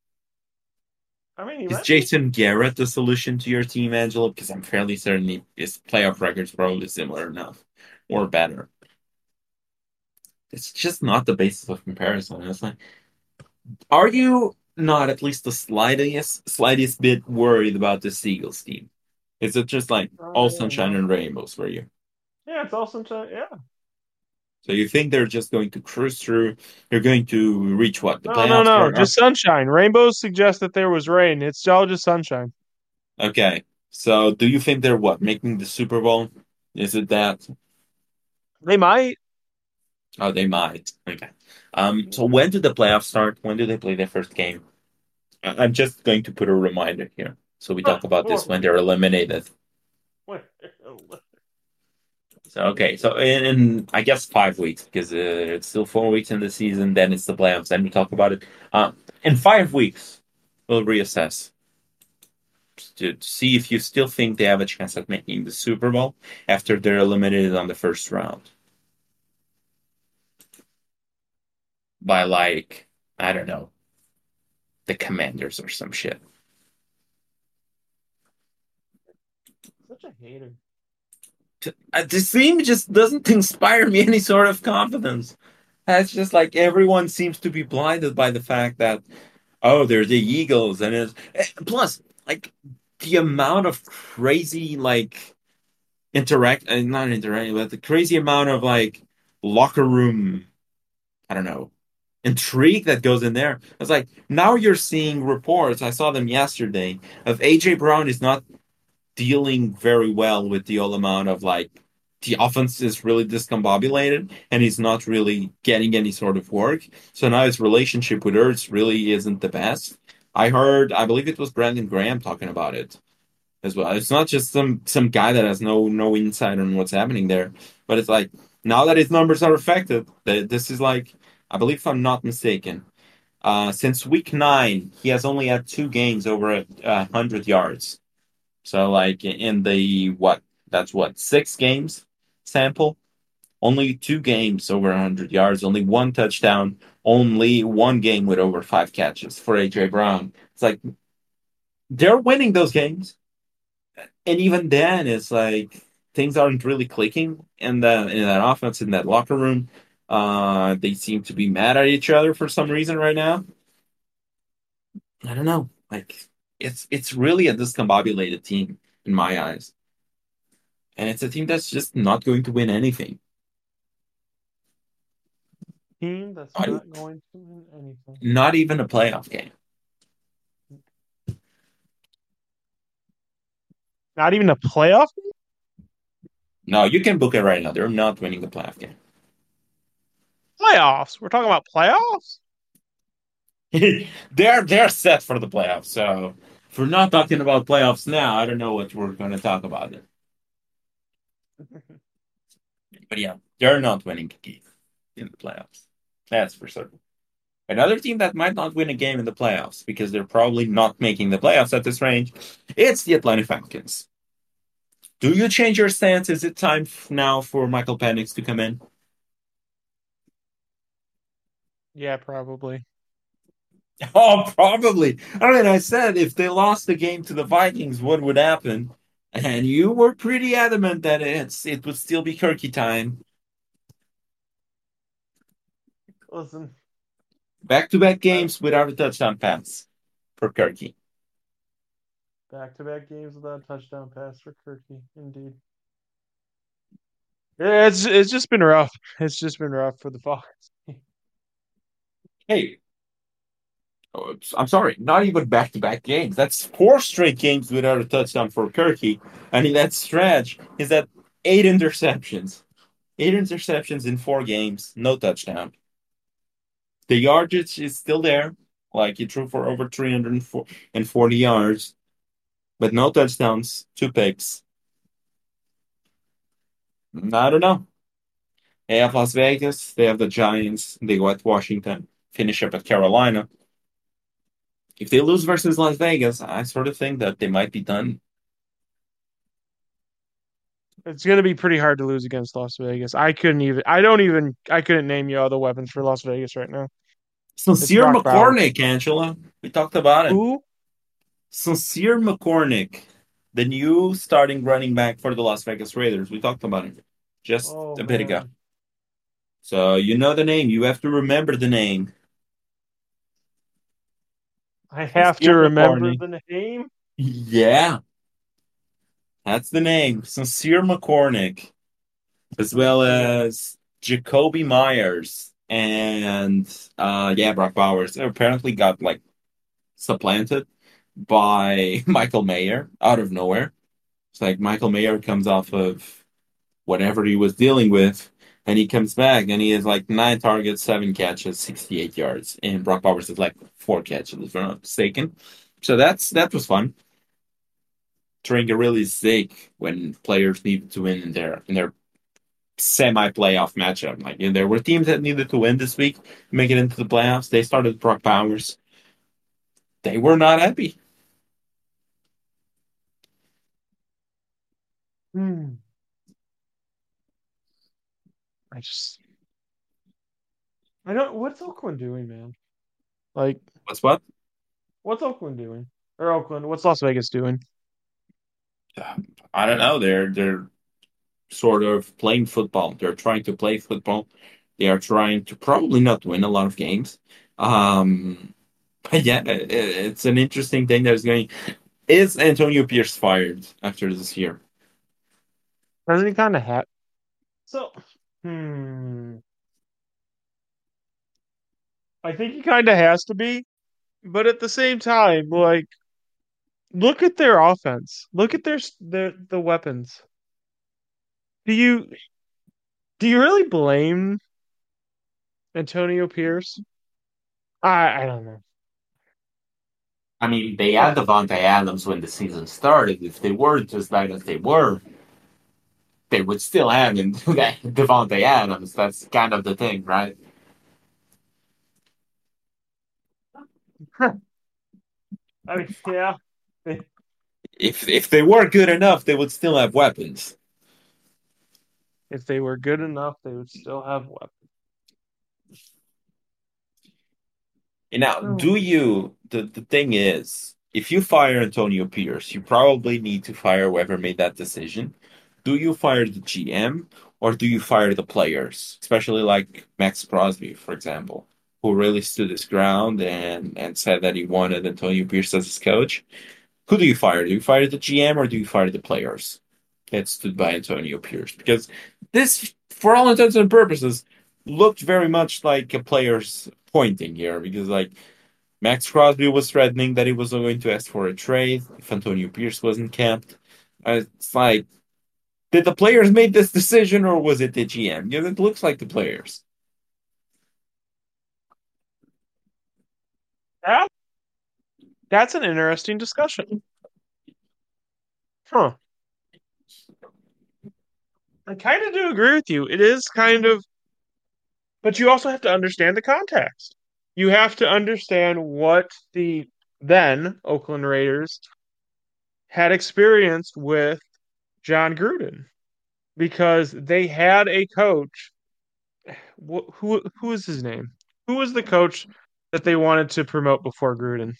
I mean, he Is might be. Jason Garrett the solution to your team, Angela? Because I'm fairly certain he- his playoff record's probably similar enough or better. It's just not the basis of comparison. It's like, are you not at least the slightest, slightest bit worried about the Eagles team? Is it just like all sunshine and rainbows for you? Yeah, it's all sunshine. Yeah. So you think they're just going to cruise through? They're going to reach what the No, no, playoffs? no. Are? Just sunshine. Rainbows suggest that there was rain. It's all just sunshine. Okay. So do you think they're what making the Super Bowl? Is it that? They might. Oh, they might. Okay. Um. So when do the playoffs start? When do they play their first game? I- I'm just going to put a reminder here, so we talk about this when they're eliminated. So okay, so in, in I guess five weeks because uh, it's still four weeks in the season. Then it's the playoffs. Then we talk about it. Um, in five weeks, we'll reassess to see if you still think they have a chance at making the Super Bowl after they're eliminated on the first round by like I don't know the Commanders or some shit. Such a hater. Uh, This team just doesn't inspire me any sort of confidence. It's just like everyone seems to be blinded by the fact that oh, they're the Eagles, and it's eh, plus like the amount of crazy like interact, uh, not interact, but the crazy amount of like locker room, I don't know, intrigue that goes in there. It's like now you're seeing reports. I saw them yesterday of A J Brown is not dealing very well with the whole amount of like the offense is really discombobulated and he's not really getting any sort of work. So now his relationship with Ertz really isn't the best. I heard, I believe it was Brandon Graham talking about it as well. It's not just some some guy that has no no insight on what's happening there, but it's like now that his numbers are affected, that this is like I believe if I'm not mistaken, Uh, since week nine, he has only had two games over a uh, hundred yards. So, like in the what? That's what six games sample. Only two games over one hundred yards. Only one touchdown. Only one game with over five catches for A J Brown. It's like they're winning those games, and even then, it's like things aren't really clicking in the in that offense in that locker room. Uh, they seem to be mad at each other for some reason right now. I don't know. Like it's it's really a discombobulated team in my eyes, and it's a team that's just not going to win anything. Team that's Not, not going to win anything. not even a playoff game. Not even a playoff? No, you can book it right now. They're not winning the playoff game. Playoffs. We're talking about playoffs? they're they're set for the playoffs. So if we're not talking about playoffs now, I don't know what we're going to talk about then. But yeah, they're not winning a game in the playoffs. That's for certain. Another team that might not win a game in the playoffs because they're probably not making the playoffs at this range, it's the Atlanta Falcons. Do you change your stance? Is it time now for Michael Penix to come in? Yeah, probably. Oh, probably. I mean, I said if they lost the game to the Vikings, what would happen? And you were pretty adamant that it's it would still be Kirky time. Listen. Back-to-back games without a touchdown pass for Kirky. Back-to-back games without a touchdown pass for Kirky, indeed. Yeah, it's it's just been rough. It's just been rough for the Falcons. Hey, oh, I'm sorry, not even back-to-back games. That's four straight games without a touchdown for Kirky. And in that stretch, is that eight interceptions. Eight interceptions in four games, no touchdown. The yardage is still there. Like he threw for over three hundred forty yards, but no touchdowns, two picks. I don't know. They have Las Vegas, they have the Giants, they go at Washington, finish up at Carolina. If they lose versus Las Vegas, I sort of think that they might be done. It's going to be pretty hard to lose against Las Vegas. I couldn't even. I don't even. I couldn't name you all the weapons for Las Vegas right now. Sincere Brock Bowers. McCormick, Angela. We talked about him. Who? Sincere McCormick, the new starting running back for the Las Vegas Raiders. We talked about him just Oh, a bit ago. man. So you know the name. You have to remember the name. I have to Sincere remember McCormick. the name. Yeah, that's the name. Sincere McCormick, as well as Jacoby Myers and uh yeah, Brock Bowers apparently got like supplanted by Michael Mayer out of nowhere. It's like Michael Mayer comes off of whatever he was dealing with, and he comes back and he has like nine targets, seven catches, sixty-eight yards, and Brock Bowers is like four catches, if I'm not mistaken. So that's that was fun. Trying to really sick when players needed to win in their in their semi-playoff matchup. Like you know, there were teams that needed to win this week, make it into the playoffs. They started Brock Bowers. They were not happy. Hmm. I just. I don't. What's Oakland doing, man? Like, What's what? what's Oakland doing? Or Oakland? What's Las Vegas doing? I don't know. They're they're sort of playing football. They're trying to play football. They are trying to probably not win a lot of games. Um, but yeah, it, it's an interesting thing that's going. Is Antonio Pierce fired after this year? Doesn't he kind of have? So, hmm. I think he kind of has to be, but at the same time, like, look at their offense. Look at their s- their the weapons. Do you do you really blame Antonio Pierce? I I don't know. I mean, they had Devontae Adams when the season started. If they weren't as bad as they were, they would still have in Devontae Adams. That's kind of the thing, right? I mean, yeah. If if they were good enough, they would still have weapons. If they were good enough, they would still have weapons. And now, Oh. do you? The the thing is, if you fire Antonio Pierce, you probably need to fire whoever made that decision. Do you fire the G M or do you fire the players? Especially like Max Crosby, for example, who really stood his ground and and said that he wanted Antonio Pierce as his coach. Who do you fire? Do you fire the G M or do you fire the players that stood by Antonio Pierce? Because this, for all intents and purposes, looked very much like a player's pointing here. Because like Max Crosby was threatening that he was going to ask for a trade if Antonio Pierce wasn't kept. Uh, It's like, did the players make this decision or was it the G M? Yeah, it looks like the players. Yeah, that's an interesting discussion. Huh. I kind of do agree with you. It is kind of, but you also have to understand the context. You have to understand what the then Oakland Raiders had experienced with John Gruden because they had a coach. Wh- Who who is his name? Who was the coach that they wanted to promote before Gruden?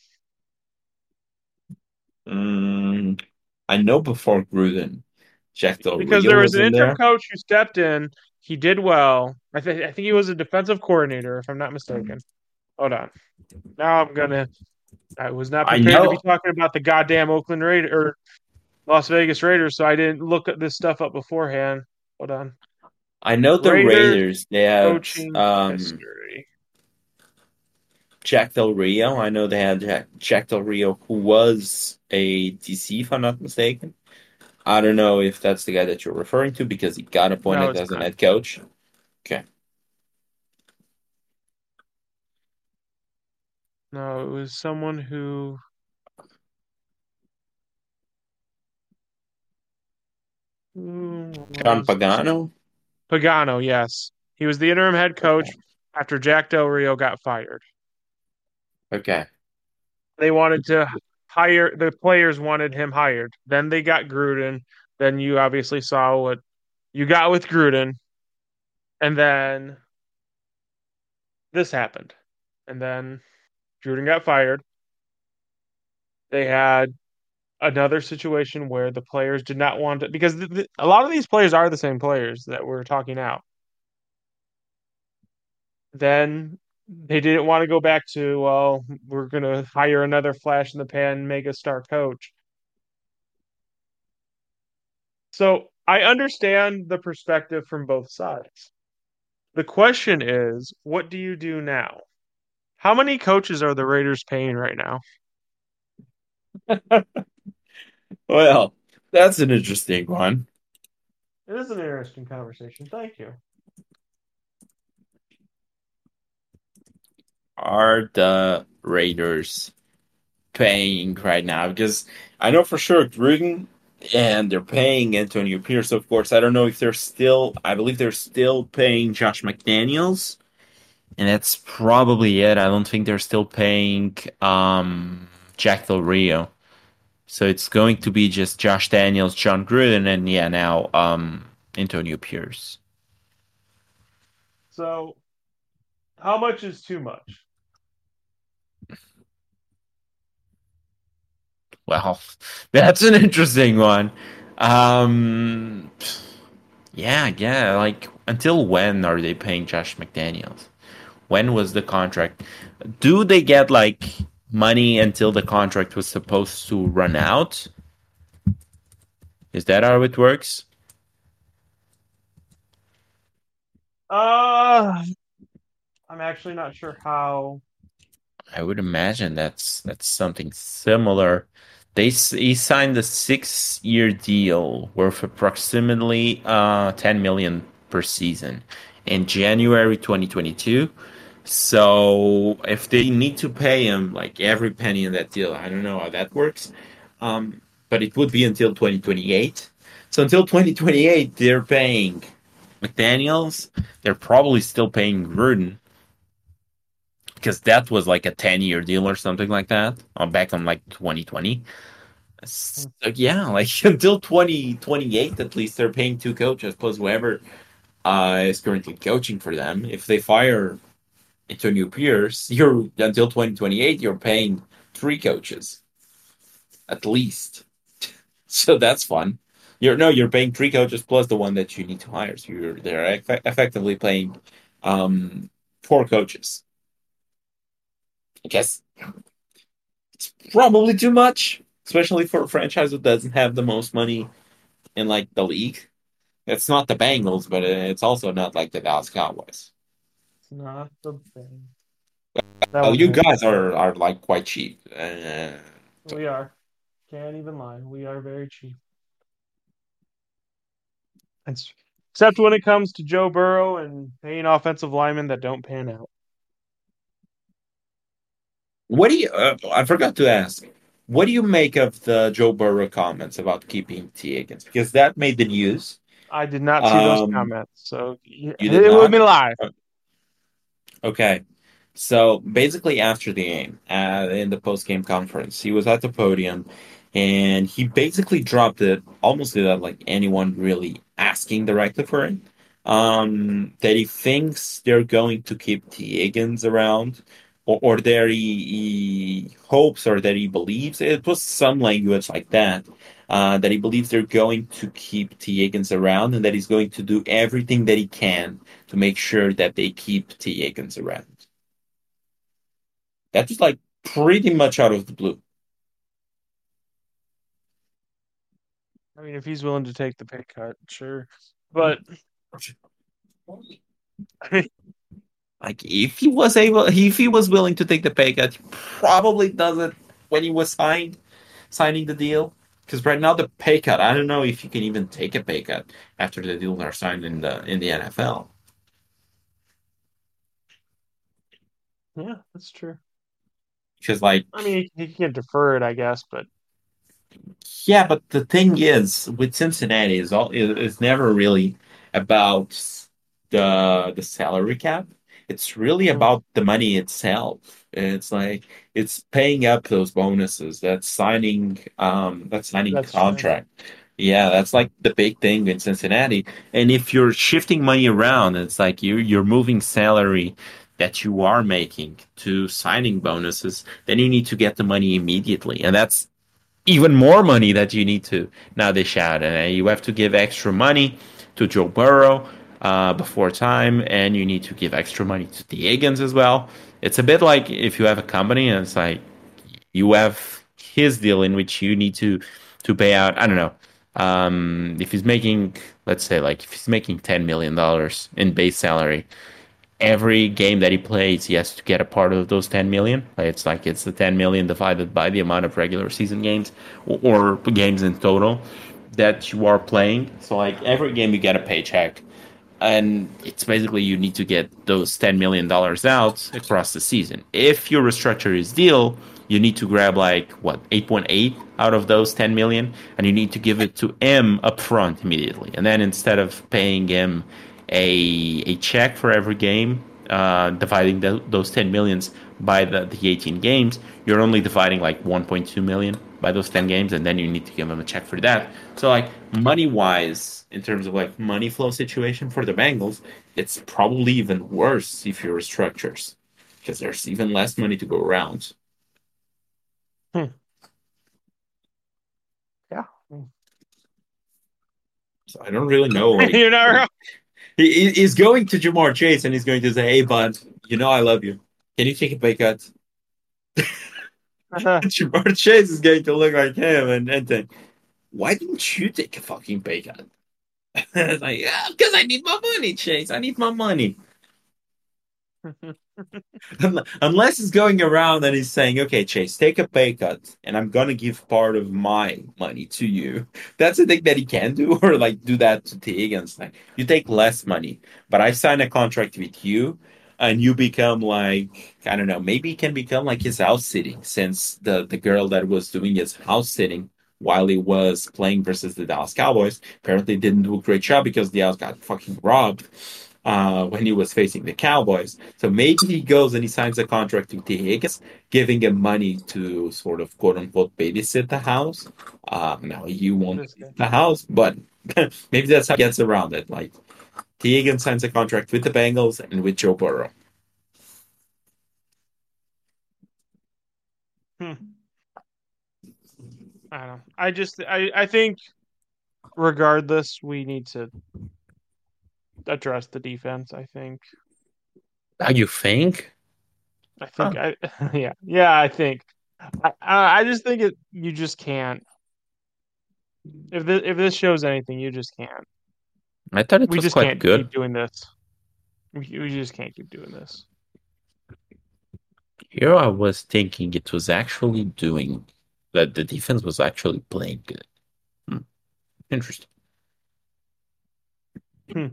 Mm, I know before Gruden, Jack Del Because Rio there was was an in interim there. coach who stepped in. He did well. I think I think he was a defensive coordinator, if I'm not mistaken. Hold on. Now I'm gonna. I was not I prepared to be know, talking about the goddamn Oakland Raiders or Las Vegas Raiders, so I didn't look at this stuff up beforehand. Hold on. I know the Raiders Raiders. They had coaching um, history. Jack Del Rio. I know they had Jack, Jack Del Rio, who was a D C, if I'm not mistaken. I don't know if that's the guy that you're referring to because he got No, appointed it's as an not. head coach. Okay. No, it was someone who. Who John was Pagano. Pagano? Yes, he was the interim head coach Okay. after Jack Del Rio got fired. Okay. They wanted to hire the players wanted him hired. Then they got Gruden. Then you obviously saw what you got with Gruden, and then this happened. And then Gruden got fired. They had another situation where the players did not want to because the, the, a lot of these players are the same players that we're talking out. Then they didn't want to go back to, well, we're going to hire another flash in the pan mega star coach. So I understand the perspective from both sides. The question is, what do you do now? How many coaches are the Raiders paying right now? Well, that's an interesting one. It is an interesting conversation. Thank you. Are the Raiders paying right now? Because I know for sure Gruden and they're paying Antonio Pierce, of course. I don't know if they're still, I believe they're still paying Josh McDaniels. And that's probably it. I don't think they're still paying um, Jack Del Rio. So it's going to be just Josh Daniels, John Gruden, and yeah, now um, Antonio Pierce. So, how much is too much? Well, that's an interesting one. Um, yeah, yeah. Like, until when are they paying Josh McDaniels? When was the contract? Do they get like money until the contract was supposed to run out? Is that how it works? Uh, I'm actually not sure how. I would imagine that's that's something similar. They s- he signed a six-year deal worth approximately uh ten million per season in January twenty twenty-two. So if they need to pay him like every penny in that deal, I don't know how that works. Um, but it would be until twenty twenty-eight. So until twenty twenty-eight, they're paying McDaniels. They're probably still paying Gruden because that was like a ten year deal or something like that, uh, back on like twenty twenty. So, yeah, like until twenty twenty-eight at least, they're paying two coaches plus whoever uh, is currently coaching for them. If they fire Antonio Pierce, you're until twenty twenty-eight, you're paying three coaches at least. So that's fun. You're no, you're paying three coaches plus the one that you need to hire. So you're they're eff- effectively paying um, four coaches. I guess it's probably too much, especially for a franchise that doesn't have the most money in like the league. It's not the Bengals, but it's also not like the Dallas Cowboys. It's not the thing. That Well, would you make- guys are are like quite cheap. Uh, We are. Can't even lie. We are very cheap. It's, except when it comes to Joe Burrow and paying offensive linemen that don't pan out. what do you? Uh, I forgot to ask. What do you make of the Joe Burrow comments about keeping T. Higgins? Because that made the news. I did not see those Um, comments, so it you did would not? be live. Okay. So basically, after the game, uh, in the post game conference, he was at the podium and he basically dropped it almost without like anyone really asking directly for it. Um, that he thinks they're going to keep T. Higgins around, or, or that he, he hopes or that he believes. It was some language like that. Uh, that he believes they're going to keep T. Higgins around and that he's going to do everything that he can to make sure that they keep T. Higgins around. That was like pretty much out of the blue. I mean, if he's willing to take the pay cut, sure. But I mean, Like if he was able, if he was willing to take the pay cut, he probably does it when he was signed, signing the deal. Because right now the pay cut, I don't know if you can even take a pay cut after the deals are signed in the in the N F L. yeah, that's true. Because like I mean, he, he can defer it, I guess, but yeah, but the thing is, with Cincinnati, is all is is never really about the the salary cap. It's really Hmm. about the money itself. It's like it's paying up those bonuses. That's signing um that's signing that's true. contract. Yeah, that's like the big thing in Cincinnati. And if you're shifting money around, it's like you you're moving salary that you are making to signing bonuses, then you need to get the money immediately. And that's even more money that you need to now dish out, and you have to give extra money to Joe Burrow uh, before time, and you need to give extra money to the Higgins as well. It's a bit like if you have a company and it's like you have his deal in which you need to to pay out. I don't know um, if he's making, let's say, like if he's making ten million dollars in base salary, every game that he plays, he has to get a part of those ten million. It's like it's the ten million divided by the amount of regular season games or, or games in total that you are playing. So like every game you get a paycheck, and it's basically you need to get those ten million dollars out across the season. If you restructure his deal, you need to grab like what eight point eight out of those ten million, and you need to give it to him upfront immediately. And then instead of paying him a a check for every game, uh, dividing the, those ten millions by the, the eighteen games, you're only dividing like one point two million by those ten games, and then you need to give them a check for that. So like money wise, in terms of like money flow situation for the Bengals, it's probably even worse if you're structures because there's even less money to go around. Hmm. Yeah. So I don't really know. Like, You're not wrong. he, he's going to Jamar Chase and he's going to say, "Hey, bud, you know I love you. Can you take a pay cut?" Jamar Chase is going to look like him and, and think, "Why didn't you take a fucking pay cut?" It's like, yeah, because I need my money, Chase. I need my money. Unless he's going around and he's saying, "Okay, Chase, take a pay cut, and I'm gonna give part of my money to you." That's the thing that he can do, or like do that to T. Higgins. Like, you take less money, but I sign a contract with you, and you become like I don't know, maybe he can become like his house sitting, since the the girl that was doing his house sitting while he was playing versus the Dallas Cowboys apparently didn't do a great job because the Dallas got fucking robbed. uh, when he was facing the Cowboys. So maybe he goes and he signs a contract with T. Higgins, giving him money to sort of quote unquote babysit the house. Uh, now you won't This guy. the house, but maybe that's how he gets around it. Like T. Higgins signs a contract with the Bengals and with Joe Burrow. Hmm. I don't know. I just I I think regardless, we need to address the defense. I think. How you think? I Huh. think I yeah yeah I think I I I just think it you just can't if this if this shows anything you just can't I thought it we was just quite can't good. keep doing this we, we just can't keep doing this. Here I was thinking it was actually doing that the defense was actually playing good. Hmm. Interesting. Hmm.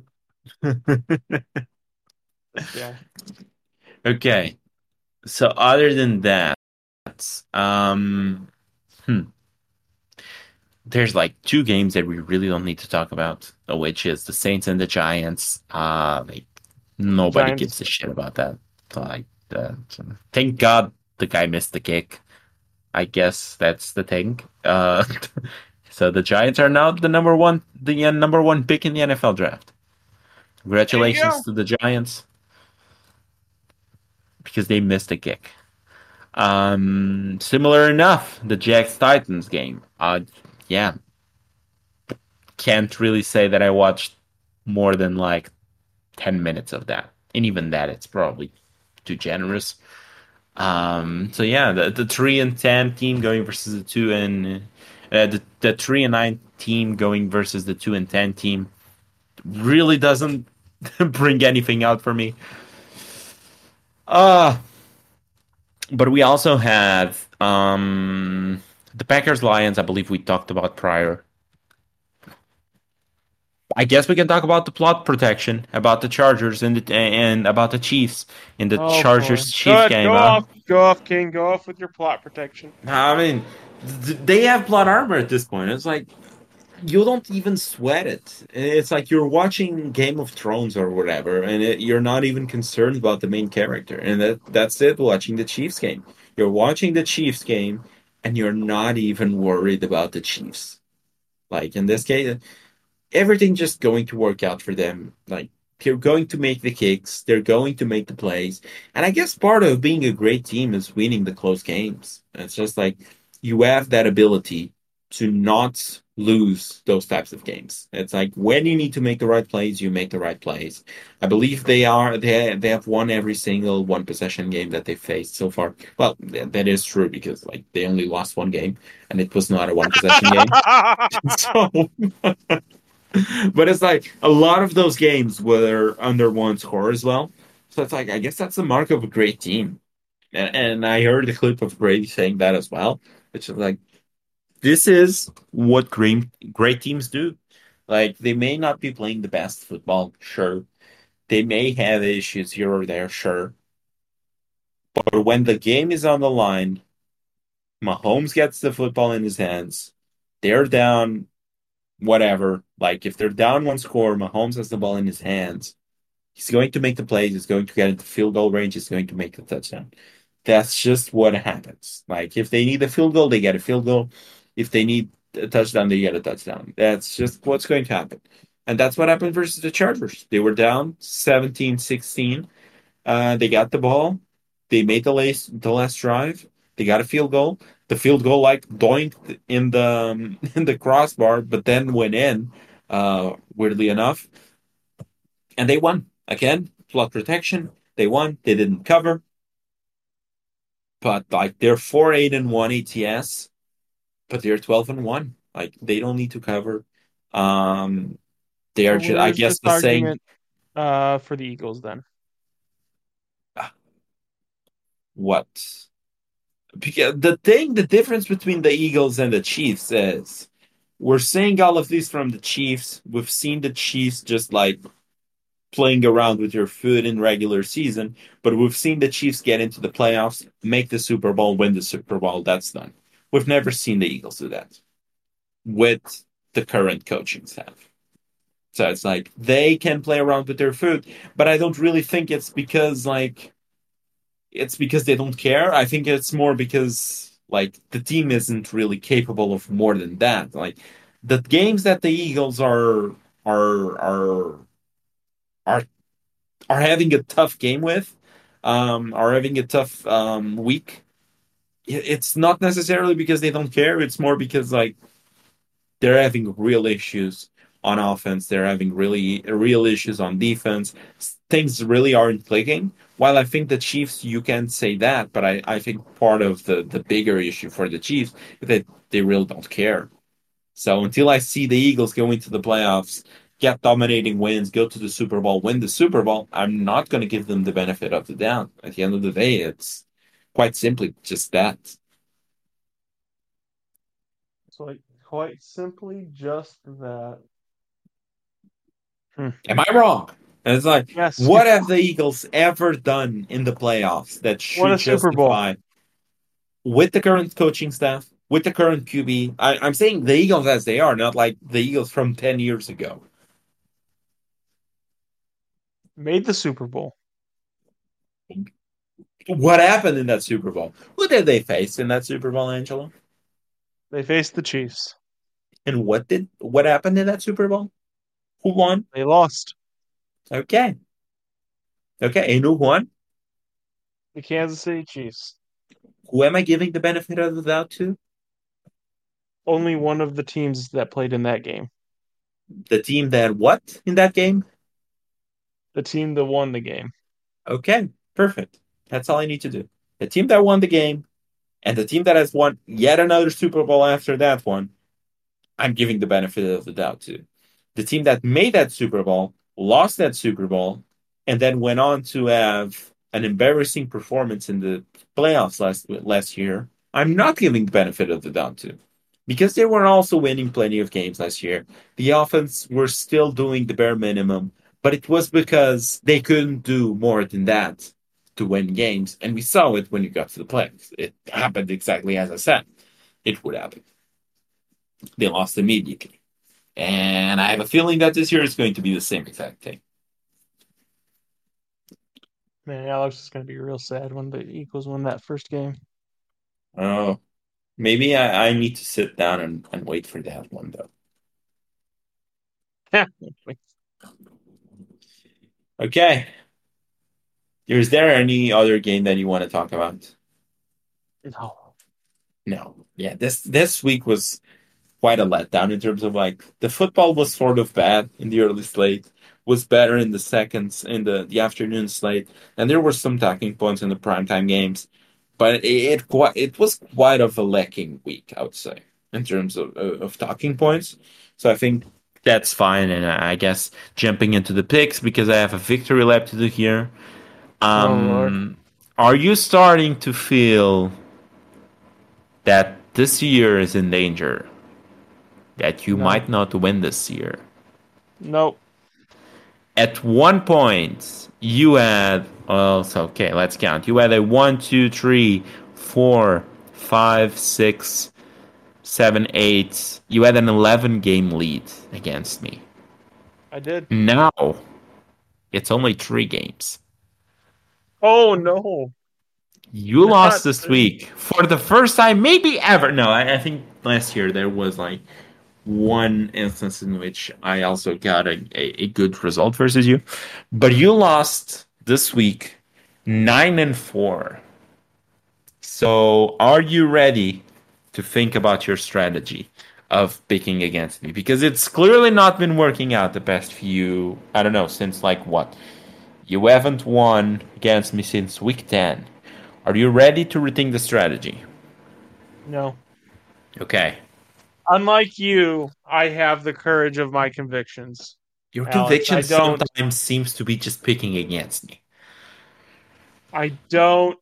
Yeah. Okay. So other than that, um, hmm, there's like two games that we really don't need to talk about, which is the Saints and the Giants. Uh, like nobody Giants. gives a shit about that. Like, uh, thank God the guy missed the kick. I guess that's the thing. Uh, so the Giants are now the number one, the uh, number one pick in the N F L draft. There you Congratulations go. to the Giants because they missed a kick. Um, similar enough, the Jags Titans game. Uh, yeah, can't really say that I watched more than like ten minutes of that, and even that, it's probably too generous. Um, so yeah, the the three and ten team going versus the two and uh, the the three and nine team going versus the two and ten team really doesn't bring anything out for me. Uh but we also have um the Packers Lions. I believe we talked about prior. I guess we can talk about the plot protection, about the Chargers and the, and about the Chiefs in the Oh boy. Chargers Chiefs Good. game. Go Huh? off. Go off, King. Go off with your plot protection. I mean, th- they have plot armor at this point. It's like you don't even sweat it. It's like you're watching Game of Thrones or whatever, and it, you're not even concerned about the main character. And that that's it. Watching the Chiefs game, you're watching the Chiefs game, and you're not even worried about the Chiefs. Like in this case, everything just going to work out for them. Like they're going to make the kicks, they're going to make the plays, and I guess part of being a great team is winning the close games. It's just like you have that ability to not lose those types of games. It's like when you need to make the right plays, you make the right plays. I believe they are they they have won every single one possession game that they faced so far. Well, that is true because like they only lost one game, and it was not a one possession game. So but it's like a lot of those games were under one score as well. So it's like I guess that's the mark of a great team. And, and I heard the clip of Brady saying that as well, which is like this is what great great teams do. Like they may not be playing the best football, sure. They may have issues here or there, sure. But when the game is on the line, Mahomes gets the football in his hands. They're down whatever. Like if they're down one score, Mahomes has the ball in his hands. He's going to make the plays. He's going to get into field goal range. He's going to make the touchdown. That's just what happens. Like if they need a field goal, they get a field goal. If they need a touchdown, they get a touchdown. That's just what's going to happen. And that's what happened versus the Chargers. They were down seventeen sixteen. Uh, they got the ball. They made the last, the last drive. They got a field goal. The field goal like doinked in the um, in the crossbar, but then went in. Uh, weirdly enough, and they won again. Flood protection. They won. They didn't cover, but like they're four eight and one A T S, but they're twelve and one. Like they don't need to cover. Um, they are So just, I where's guess, this the same. argument uh for the Eagles then? What? Because the thing, the difference between the Eagles and the Chiefs is we're seeing all of this from the Chiefs. We've seen the Chiefs just like playing around with your food in regular season, but we've seen the Chiefs get into the playoffs, make the Super Bowl, win the Super Bowl. That's done. We've never seen the Eagles do that with the current coaching staff. So it's like they can play around with their food, but I don't really think it's because like it's because they don't care. I think it's more because like the team isn't really capable of more than that. Like the games that the Eagles are are are are are having a tough game with, um, are having a tough um, week. It's not necessarily because they don't care. It's more because like they're having real issues on offense. They're having really real issues on defense. Things really aren't clicking. While I think the Chiefs, you can say that, but I, I think part of the, the bigger issue for the Chiefs is that they really don't care. So until I see the Eagles go into the playoffs, get dominating wins, go to the Super Bowl, win the Super Bowl, I'm not going to give them the benefit of the doubt. At the end of the day, it's quite simply just that. So like quite simply just that. Hmm. Am I wrong? And it's like, Yes. what have the Eagles ever done in the playoffs that Won should a Super Bowl. justify with the current coaching staff, with the current Q B? I, I'm saying the Eagles as they are, not like the Eagles from ten years ago. Made the Super Bowl. What happened in that Super Bowl? Who did they face in that Super Bowl, Angelo? They faced the Chiefs. And what did what happened in that Super Bowl? Who won? They lost. Okay. Okay, and who won? The Kansas City Chiefs. Who am I giving the benefit of the doubt to? Only one of the teams that played in that game. The team that what in that game? The team that won the game. Okay, perfect. That's all I need to do. The team that won the game and the team that has won yet another Super Bowl after that one, I'm giving the benefit of the doubt to. The team that made that Super Bowl, lost that Super Bowl, and then went on to have an embarrassing performance in the playoffs last last year, I'm not giving the benefit of the doubt to. Because they were also winning plenty of games last year. The offense were still doing the bare minimum, but it was because they couldn't do more than that to win games. And we saw it when you got to the playoffs. It happened exactly as I said it would happen. They lost immediately. And I have a feeling that this year is going to be the same exact thing. Man, Alex is going to be real sad when the Eagles win that first game. Oh, maybe I, I need to sit down and, and wait for that one, though. Okay. Is there any other game that you want to talk about? No. No. Yeah, this this week was quite a letdown in terms of like the football was sort of bad in the early slate, was better in the seconds in the, the afternoon slate, and there were some talking points in the primetime games, but it it, quite, it was quite of a lacking week, I would say, in terms of, of, of talking points. So I think that's fine, and I guess jumping into the picks because I have a victory lap to do here. Um, Oh, Lord. are you starting to feel that this year is in danger? That you No. might not win this year? Nope. At one point, you had, well, so, okay, let's count. You had a one, two, three, four, five, six, seven, eight. You had an eleven game lead against me. I did. Now, it's only three games. Oh, no. You Not lost this three. week for the first time, maybe ever. No, I, I think last year there was like one instance in which I also got a, a, a good result versus you. But you lost this week nine and four. So are you ready to think about your strategy of picking against me? Because it's clearly not been working out the past few, I don't know, since like what? You haven't won against me since week ten. Are you ready to rethink the strategy? No. Okay. Unlike you, I have the courage of my convictions. Your Alex, conviction I don't. sometimes seems to be just picking against me. I don't.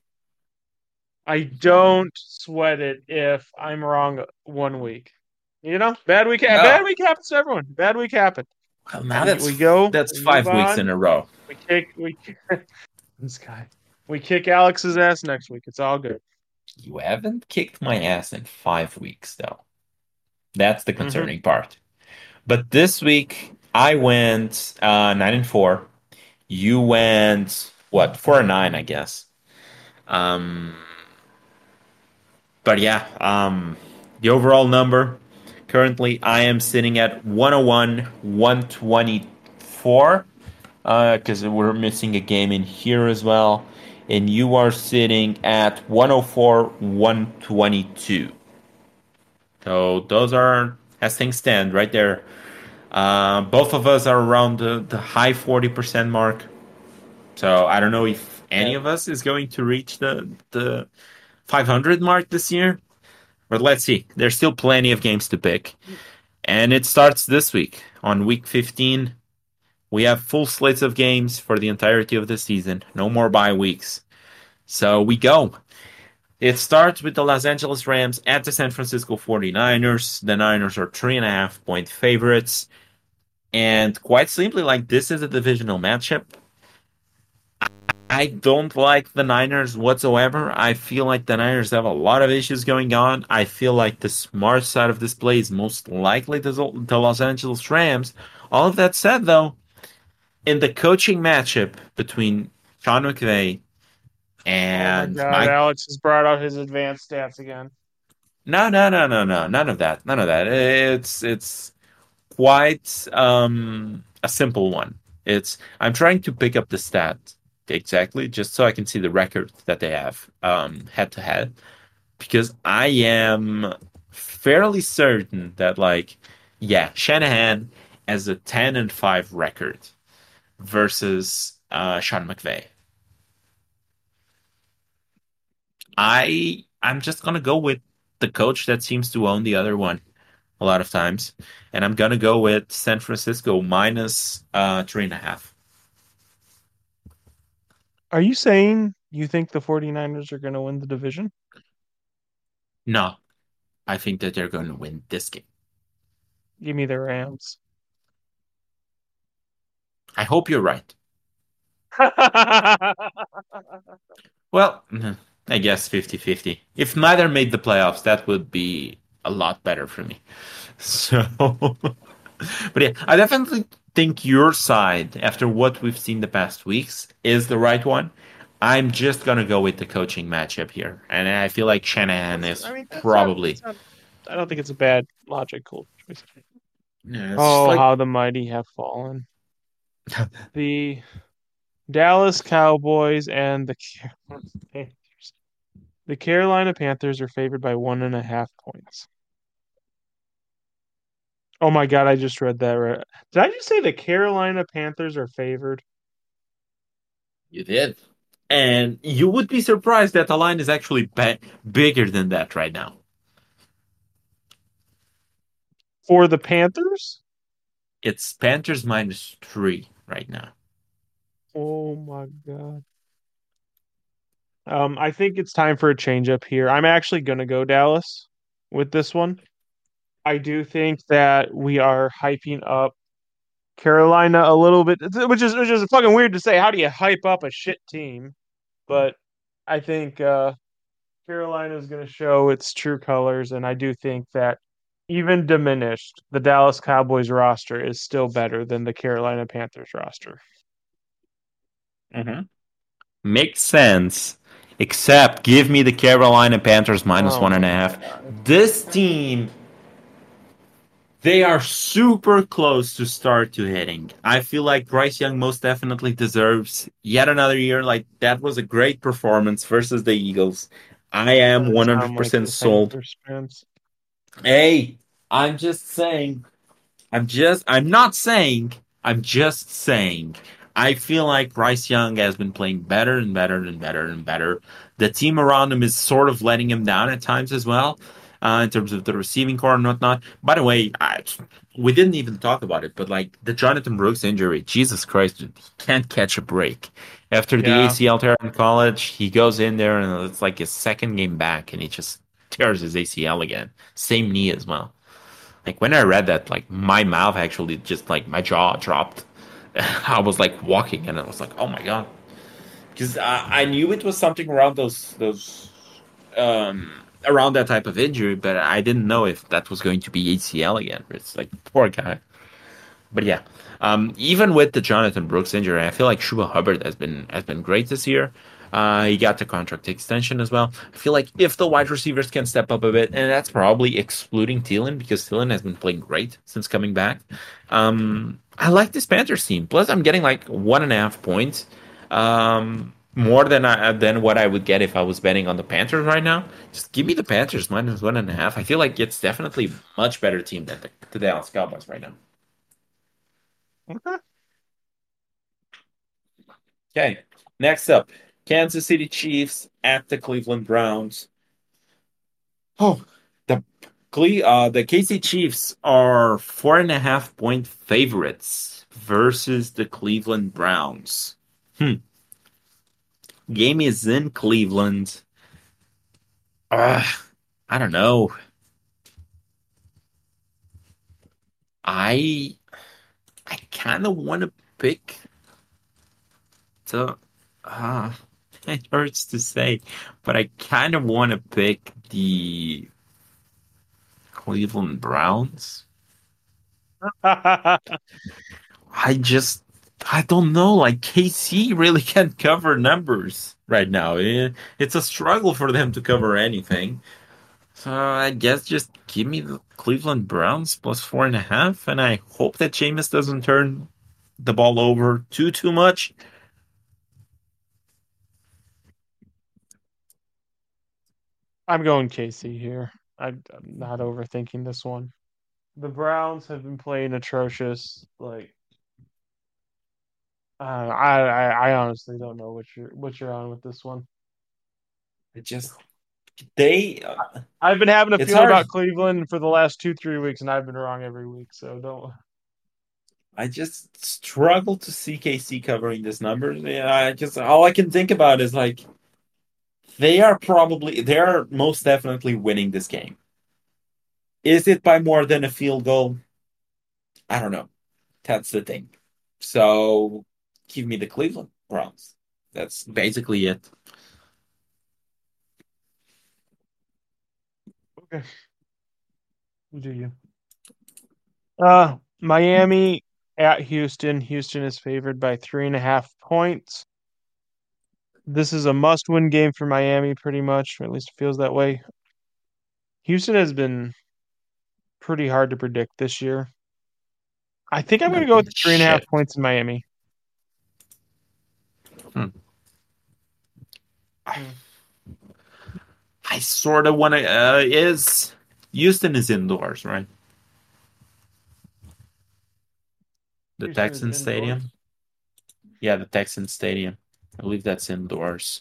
I don't sweat it if I'm wrong one week. You know, bad week. No. Bad week happens to everyone. Bad week happened. Well, now We- that's we go, That's we five move weeks on. in a row. We kick. We this guy. We kick Alex's ass next week. It's all good. You haven't kicked my ass in five weeks, though. That's the concerning part. But this week, I went uh, nine and four. You went what four and nine, I guess. Um, but yeah, um, the overall number currently I am sitting at one oh one, one twenty-four because uh, we're missing a game in here as well. And you are sitting at one oh four, one twenty-two. So those are, as things stand, right there. Uh, both of us are around the, the high forty percent mark. So I don't know if any Yeah. of us is going to reach the, the five hundred mark this year. But let's see. There's still plenty of games to pick. And it starts this week. On week fifteen, we have full slates of games for the entirety of the season. No more bye weeks. So we go. It starts with the Los Angeles Rams at the San Francisco forty-niners. The Niners are three and a half point favorites. And quite simply, like, this is a divisional matchup. I don't like the Niners whatsoever. I feel like the Niners have a lot of issues going on. I feel like the smart side of this play is most likely the, the Los Angeles Rams. All of that said, though, in the coaching matchup between Sean McVay and oh my God, Mike. Alex has brought out his advanced stats again. No, no, no, no, no, none of that, none of that. It's it's quite um, a simple one. It's I'm trying to pick up the stat exactly just so I can see the record that they have um, head to head, because I am fairly certain that, like, yeah, Shanahan has a ten and five record versus uh, Sean McVay. I I'm just gonna go with the coach that seems to own the other one a lot of times, and I'm gonna go with San Francisco minus uh, three and a half. Are you saying you think the forty-niners are going to win the division? No, I think that they're going to win this game. Give me the Rams. I hope you're right. Well, I guess fifty-fifty. If neither made the playoffs, that would be a lot better for me. So, but yeah, I definitely think your side, after what we've seen the past weeks, is the right one. I'm just gonna go with the coaching matchup here, and I feel like Shanahan is I mean, that's not, probably. that's not, I don't think it's a bad logical choice. Yeah, it's Oh, just like how the mighty have fallen. The Dallas Cowboys and the Carolina Panthers. The Carolina Panthers are favored by one and a half points. Oh my God, I just read that right. Did I just say the Carolina Panthers are favored? you did, and you would be surprised that the line is actually ba- bigger than that right now. For the Panthers? It's Panthers minus three right now. Oh my God. Um, I think it's time for a change up here. I'm actually gonna go Dallas with this one. I do think that we are hyping up Carolina a little bit, which is which is fucking weird to say. How do you hype up a shit team? But I think uh, Carolina is going to show its true colors, and I do think that even diminished, the Dallas Cowboys roster is still better than the Carolina Panthers roster. Mm-hmm. Makes sense. Except give me the Carolina Panthers minus Oh one and a my half. God. This team, they are super close to start to hitting. I feel like Bryce Young most definitely deserves yet another year. Like, that was a great performance versus the Eagles. I am Doesn't sound like one hundred percent the sold. Panthers fans. Hey, I'm just saying. I'm just, I'm not saying, I'm just saying. I feel like Bryce Young has been playing better and better and better and better. The team around him is sort of letting him down at times as well, uh, in terms of the receiving core and whatnot. By the way, I, we didn't even talk about it, but like the Jonathan Brooks injury, Jesus Christ, he can't catch a break. After the Yeah. A C L tear in college, he goes in there and it's like his second game back, and he just tears his A C L again. Same knee as well. Like, when I read that, like, my mouth actually just, like, my jaw dropped. I was like walking, and I was like, "Oh my God," because I, I knew it was something around those those um around that type of injury, but I didn't know if that was going to be A C L again. It's like, poor guy. But yeah, um, even with the Jonathan Brooks injury, I feel like Chuba Hubbard has been has been great this year. Uh, he got the contract extension as well. I feel like if the wide receivers can step up a bit, and that's probably excluding Thielen because Thielen has been playing great since coming back. Um, I like this Panthers team. Plus, I'm getting like one and a half points, um, more than I than what I would get if I was betting on the Panthers right now. Just give me the Panthers minus one and a half. I feel like it's definitely a much better team than the, the Dallas Cowboys right now. Okay. Okay, next up, Kansas City Chiefs at the Cleveland Browns. Oh, the Cle uh, the K C Chiefs are four and a half point favorites versus the Cleveland Browns. Hmm. Game is in Cleveland. Uh, I don't know. I I kind of want to pick the. Uh, it hurts to say, but I kind of want to pick the Cleveland Browns. I just, I don't know. Like K C really can't cover numbers right now. Eh, It's a struggle for them to cover anything. So I guess just give me the Cleveland Browns plus four and a half, and I hope that Jameis doesn't turn the ball over too too much. I'm going K C here. I, I'm not overthinking this one. The Browns have been playing atrocious. Like, uh, I, I, I honestly don't know what you're what you're on with this one. It just they. Uh, I've been having a it's feeling hard. about Cleveland for the last two, three weeks, and I've been wrong every week. So don't. I just struggle to see K C covering this number. Yeah, I just all I can think about is like they are probably they are most definitely winning this game. Is it by more than a field goal? I don't know. That's the thing. So give me the Cleveland Browns. That's basically it. Okay, do you? Uh, Miami at Houston. Houston is favored by three and a half points. This is a must-win game for Miami, pretty much, or at least it feels that way. Houston has been pretty hard to predict this year. I think I'm going to go with the three and a half Shit. points in Miami. Hmm. Hmm. I sort of want to. Uh, is Houston is indoors, right? The Houston is Texan indoors. Stadium. Yeah, the Texan Stadium. I believe that's indoors.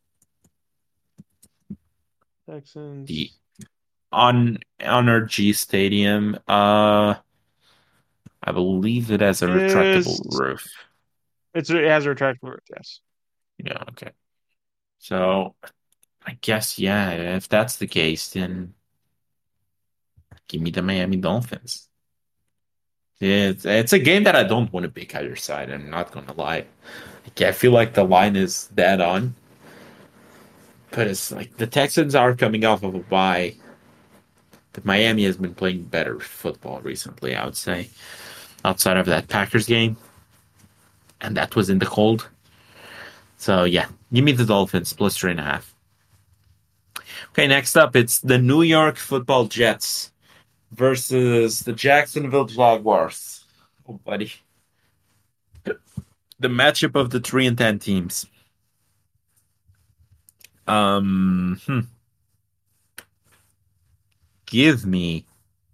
The Texans. on Honor G Stadium. Uh, I believe it has a retractable Is roof. it's it has a retractable roof, yes. Yeah, okay. So I guess yeah, if that's the case, then give me the Miami Dolphins. It's it's a game that I don't want to pick either side. I'm not gonna lie. Like, I feel like the line is dead on, but it's like the Texans are coming off of a bye. But Miami has been playing better football recently, I would say, outside of that Packers game, and that was in the cold. So yeah, give me the Dolphins plus three and a half. Okay, next up, it's the New York Football Jets versus the Jacksonville Jaguars. Oh, buddy. The matchup of the three and ten teams. Um, hmm. Give me.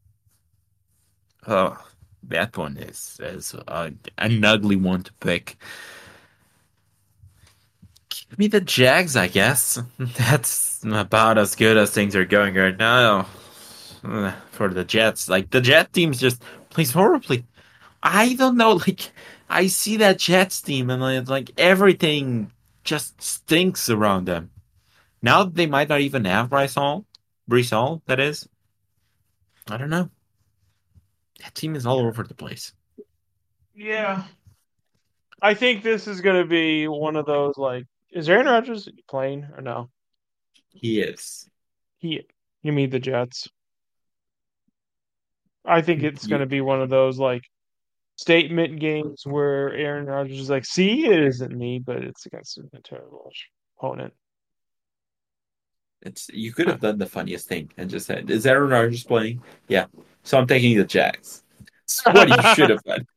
Oh, that one is is uh, an ugly one to pick. Give me the Jags, I guess. That's about as good as things are going right now. Uh, For the Jets, like the Jet teams just plays horribly. I don't know, like I see that Jets team and like, like everything just stinks around them. Now they might not even have Bryce Hall, Bryce Hall, that is. I don't know. That team is all over the place. Yeah. I think this is going to be one of those like, is Aaron Rodgers playing or no? He is. He, you mean the Jets? I think it's going You, to be one of those like statement games where Aaron Rodgers is like, "See, it isn't me, but it's against a terrible opponent." It's you could have done the funniest thing and just said, "Is Aaron Rodgers playing?" Yeah. So I'm taking the Jags. It's what you should have done.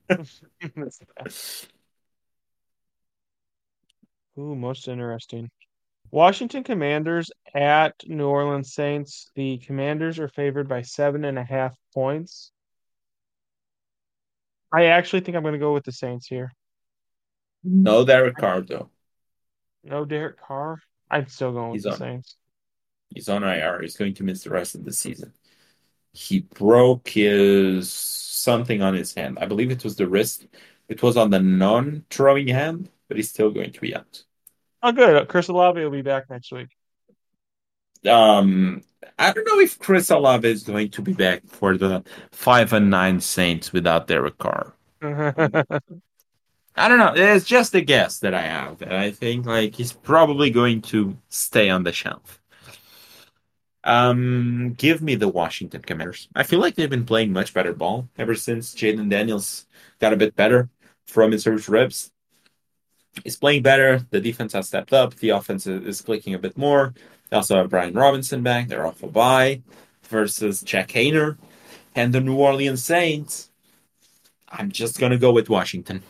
Ooh, most interesting. Washington Commanders at New Orleans Saints. The Commanders are favored by seven and a half points. I actually think I'm going to go with the Saints here. No, Derek Carr though. No Derek Carr. I'm still going with He's the on. Saints. He's on I R. He's going to miss the rest of the season. He broke his something on his hand. I believe it was the wrist. It was on the non-throwing hand, but he's still going to be out. Oh, good. Chris Olave will be back next week. Um, I don't know if Chris Olave is going to be back for the five and nine Saints without Derek Carr. I don't know. It's just a guess that I have, and I think like he's probably going to stay on the shelf. Um, give me the Washington Commanders. I feel like they've been playing much better ball ever since Jaden Daniels got a bit better from his first reps. He's playing better. The defense has stepped up. The offense is clicking a bit more. They also have Brian Robinson back. They're off a bye versus Jack Hayner and the New Orleans Saints. I'm just gonna go with Washington.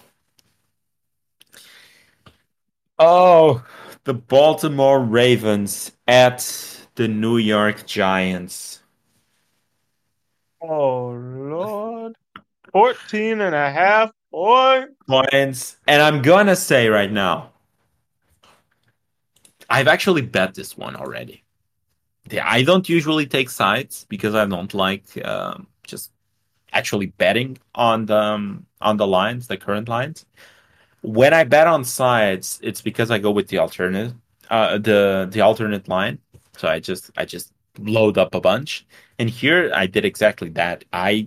Oh, the Baltimore Ravens at the New York Giants. Oh, Lord. fourteen and a half points. Points. And I'm going to say right now, I've actually bet this one already. Yeah, I don't usually take sides because I don't like um, just actually betting on the, um, on the lines, the current lines. When I bet on sides, it's because I go with the alternate, uh, the the alternate line. So I just I just load up a bunch. And here I did exactly that. I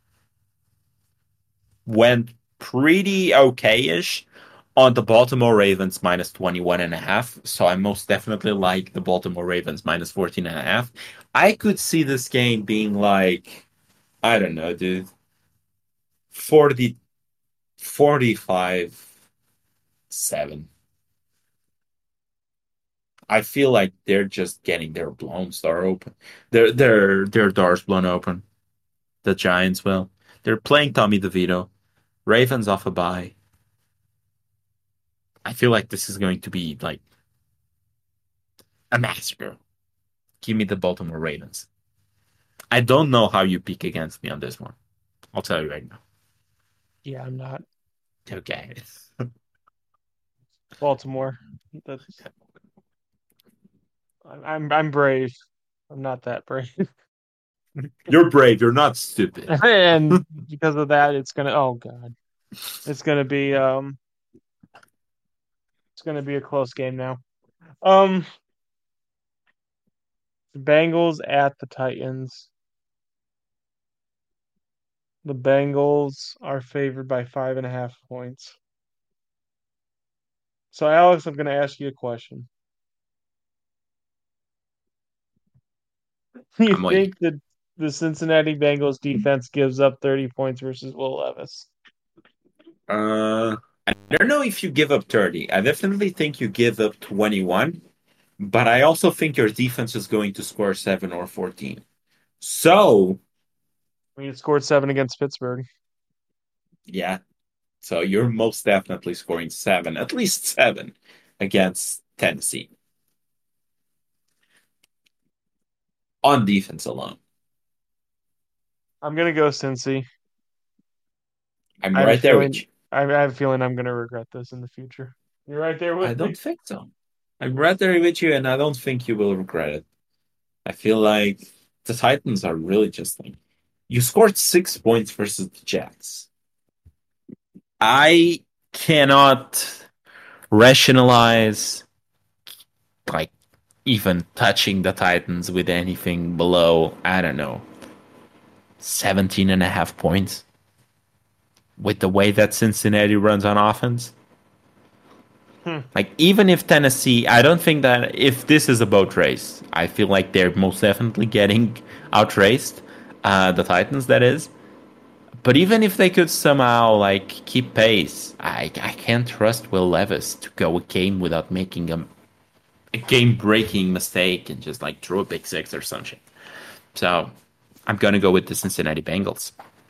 went pretty okay-ish on the Baltimore Ravens minus twenty-one and a half. So I most definitely like the Baltimore Ravens minus fourteen and a half. I could see this game being like, I don't know, dude, forty, forty-five, seven. I feel like they're just getting their blown star open. Their their their doors blown open. The Giants will. They're playing Tommy DeVito. Ravens off a bye. I feel like this is going to be like a massacre. Give me the Baltimore Ravens. I don't know how you pick against me on this one. I'll tell you right now. Yeah, I'm not. Okay. Baltimore. That's, I'm I'm brave. I'm not that brave. You're brave. You're not stupid. And because of that, it's gonna oh god. It's gonna be um it's gonna be a close game now. Um the Bengals at the Titans. The Bengals are favored by five and a half points. So Alex, I'm gonna ask you a question. You I'm waiting. think that the Cincinnati Bengals defense gives up thirty points versus Will Levis? Uh, I don't know if you give up thirty. I definitely think you give up twenty-one, but I also think your defense is going to score seven or fourteen. So, We scored seven against Pittsburgh. yeah. So you're most definitely scoring seven, at least seven against Tennessee. On defense alone. I'm gonna go Cincy. I'm I have a right there feeling- with you. I I have a feeling I'm gonna regret this in the future. You're right there with I me. don't think so. I'm right there with you, and I don't think you will regret it. I feel like the Titans are really just like you scored six points versus the Jets. I cannot rationalize like even touching the Titans with anything below, I don't know, seventeen and a half points with the way that Cincinnati runs on offense. Hmm. Like, even if Tennessee, I don't think that if this is a boat race, I feel like they're most definitely getting outraced, uh, the Titans, that is. But even if they could somehow like keep pace, I I can't trust Will Levis to go a game without making a, a game breaking mistake and just like throw a big six or something. So I'm gonna go with the Cincinnati Bengals.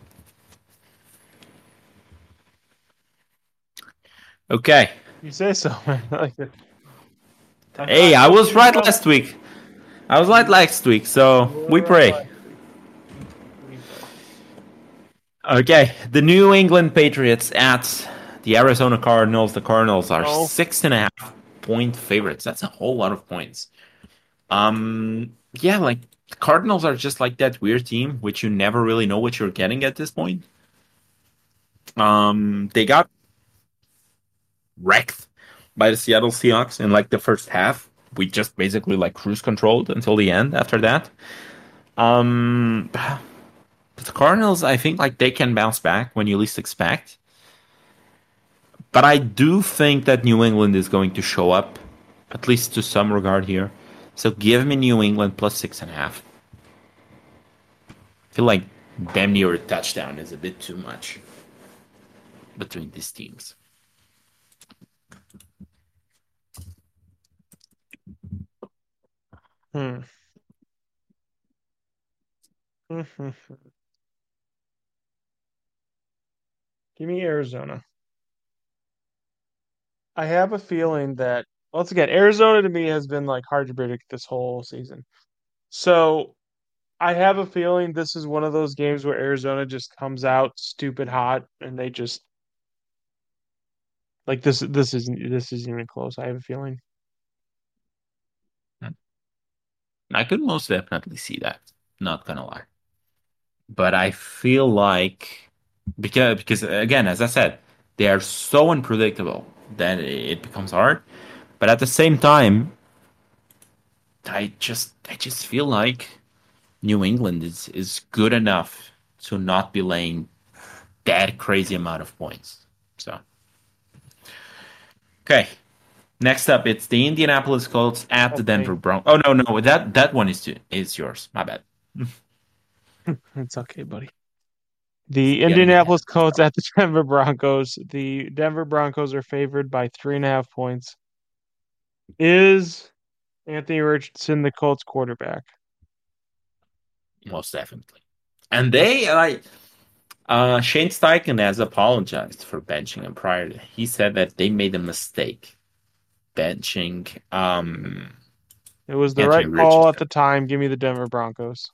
Okay. You say so, man. Like, I'm Hey, not I was taking right it out. last week. I was right last week, so You we were pray. right. We pray. Okay, the New England Patriots at the Arizona Cardinals. The Cardinals are Oh. six and a half point favorites. That's a whole lot of points. Um, yeah, like the Cardinals are just like that weird team, which you never really know what you're getting at this point. Um, they got wrecked by the Seattle Seahawks in like the first half. We just basically like cruise controlled until the end after that. Um, the Cardinals, I think like they can bounce back when you least expect. But I do think that New England is going to show up, at least to some regard here. So give me New England plus six and a half. I feel like damn near a touchdown is a bit too much between these teams. Hmm. Give me Arizona. I have a feeling that once again, Arizona to me has been like hard to predict this whole season. So I have a feeling this is one of those games where Arizona just comes out stupid hot and they just like this this isn't this isn't even close. I have a feeling. I could most definitely see that. Not gonna lie. But I feel like because because again, as I said, they are so unpredictable that it becomes hard. But at the same time, I just I just feel like New England is is good enough to not be laying that crazy amount of points. So okay. Next up, it's the Indianapolis Colts at the That's Denver me. Broncos. Oh no, no, that that one is too, is yours. My bad. It's okay, buddy. The Getting ahead. Indianapolis Colts at the Denver Broncos. The Denver Broncos are favored by three and a half points. Is Anthony Richardson the Colts quarterback? Most definitely. And they like uh Shane Steichen has apologized for benching him prior. He said that they made a mistake benching um It was the Anthony right call at Richardson. the time. Give me the Denver Broncos.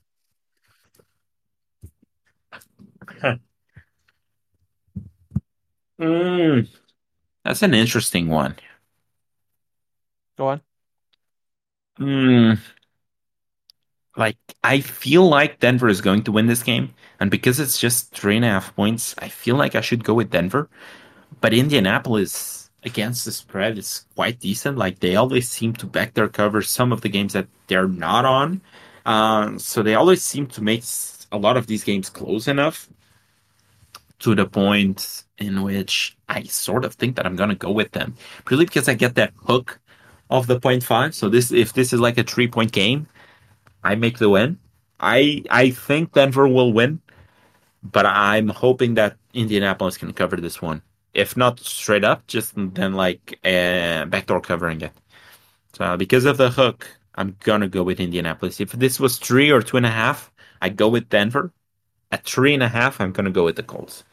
Mm, that's an interesting one. Go on. Mm, like I feel like Denver is going to win this game, and because it's just three and a half points, I feel like I should go with Denver. But Indianapolis against the spread is quite decent. Like they always seem to back their covers some of the games that they're not on. Uh, so they always seem to make s- a lot of these games close enough to the point in which I sort of think that I'm gonna go with them. Really because I get that hook of the point five. So this if this is like a three point game, I make the win. I I think Denver will win, but I'm hoping that Indianapolis can cover this one. If not straight up, just then like uh, backdoor covering it. So because of the hook, I'm gonna go with Indianapolis. If this was three or two and a half, I go with Denver. At three and a half, I'm gonna go with the Colts.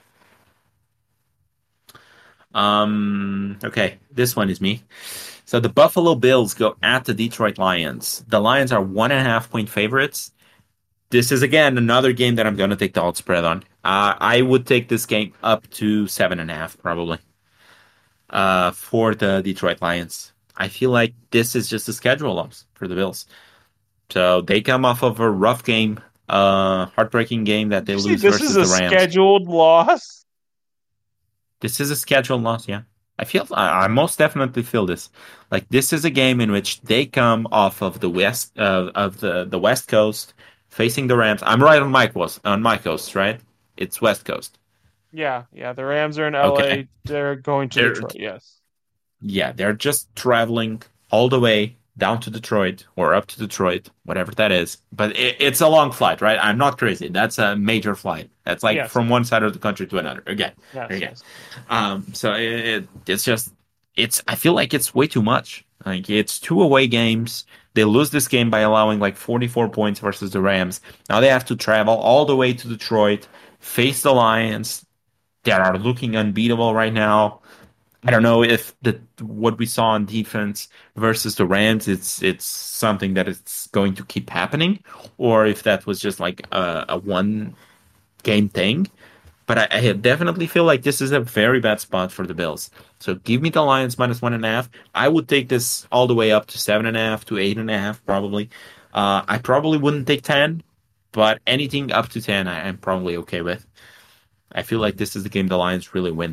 Um, okay, this one is me. So the Buffalo Bills go at the Detroit Lions. The Lions are one and a half point favorites. This is again another game that I'm going to take the alt spread on. Uh, I would take this game up to seven and a half probably uh, for the Detroit Lions. I feel like this is just a schedule loss for the Bills. So they come off of a rough game, uh, heartbreaking game that Did they you see lose this is versus a the Rams. scheduled loss? This is a scheduled loss, yeah. I feel I, I most definitely feel this. Like this is a game in which they come off of the west uh, of the the West Coast, facing the Rams. I'm right on my coast, on my coast, right? It's West Coast. Yeah, yeah. The Rams are in L A. Okay, They're going to they're Detroit. Yes. yeah, they're just traveling all the way down to Detroit or up to Detroit, whatever that is. But it, it's a long flight, right? I'm not crazy. That's a major flight. That's like Yes, from one side of the country to another. Again, yes, again. yes. Um, so it, it, it's just it's. I feel like it's way too much. Like it's two away games. They lose this game by allowing like forty-four points versus the Rams. Now they have to travel all the way to Detroit, face the Lions that are looking unbeatable right now. I don't know if the what we saw on defense versus the Rams, it's it's something that it's going to keep happening, or if that was just like a, a one game thing. But I, I definitely feel like this is a very bad spot for the Bills. So give me the Lions minus one and a half. I would take this all the way up to seven and a half to eight and a half, probably. Uh, I probably wouldn't take ten, but anything up to ten, I, I'm probably okay with. I feel like this is the game the Lions really win.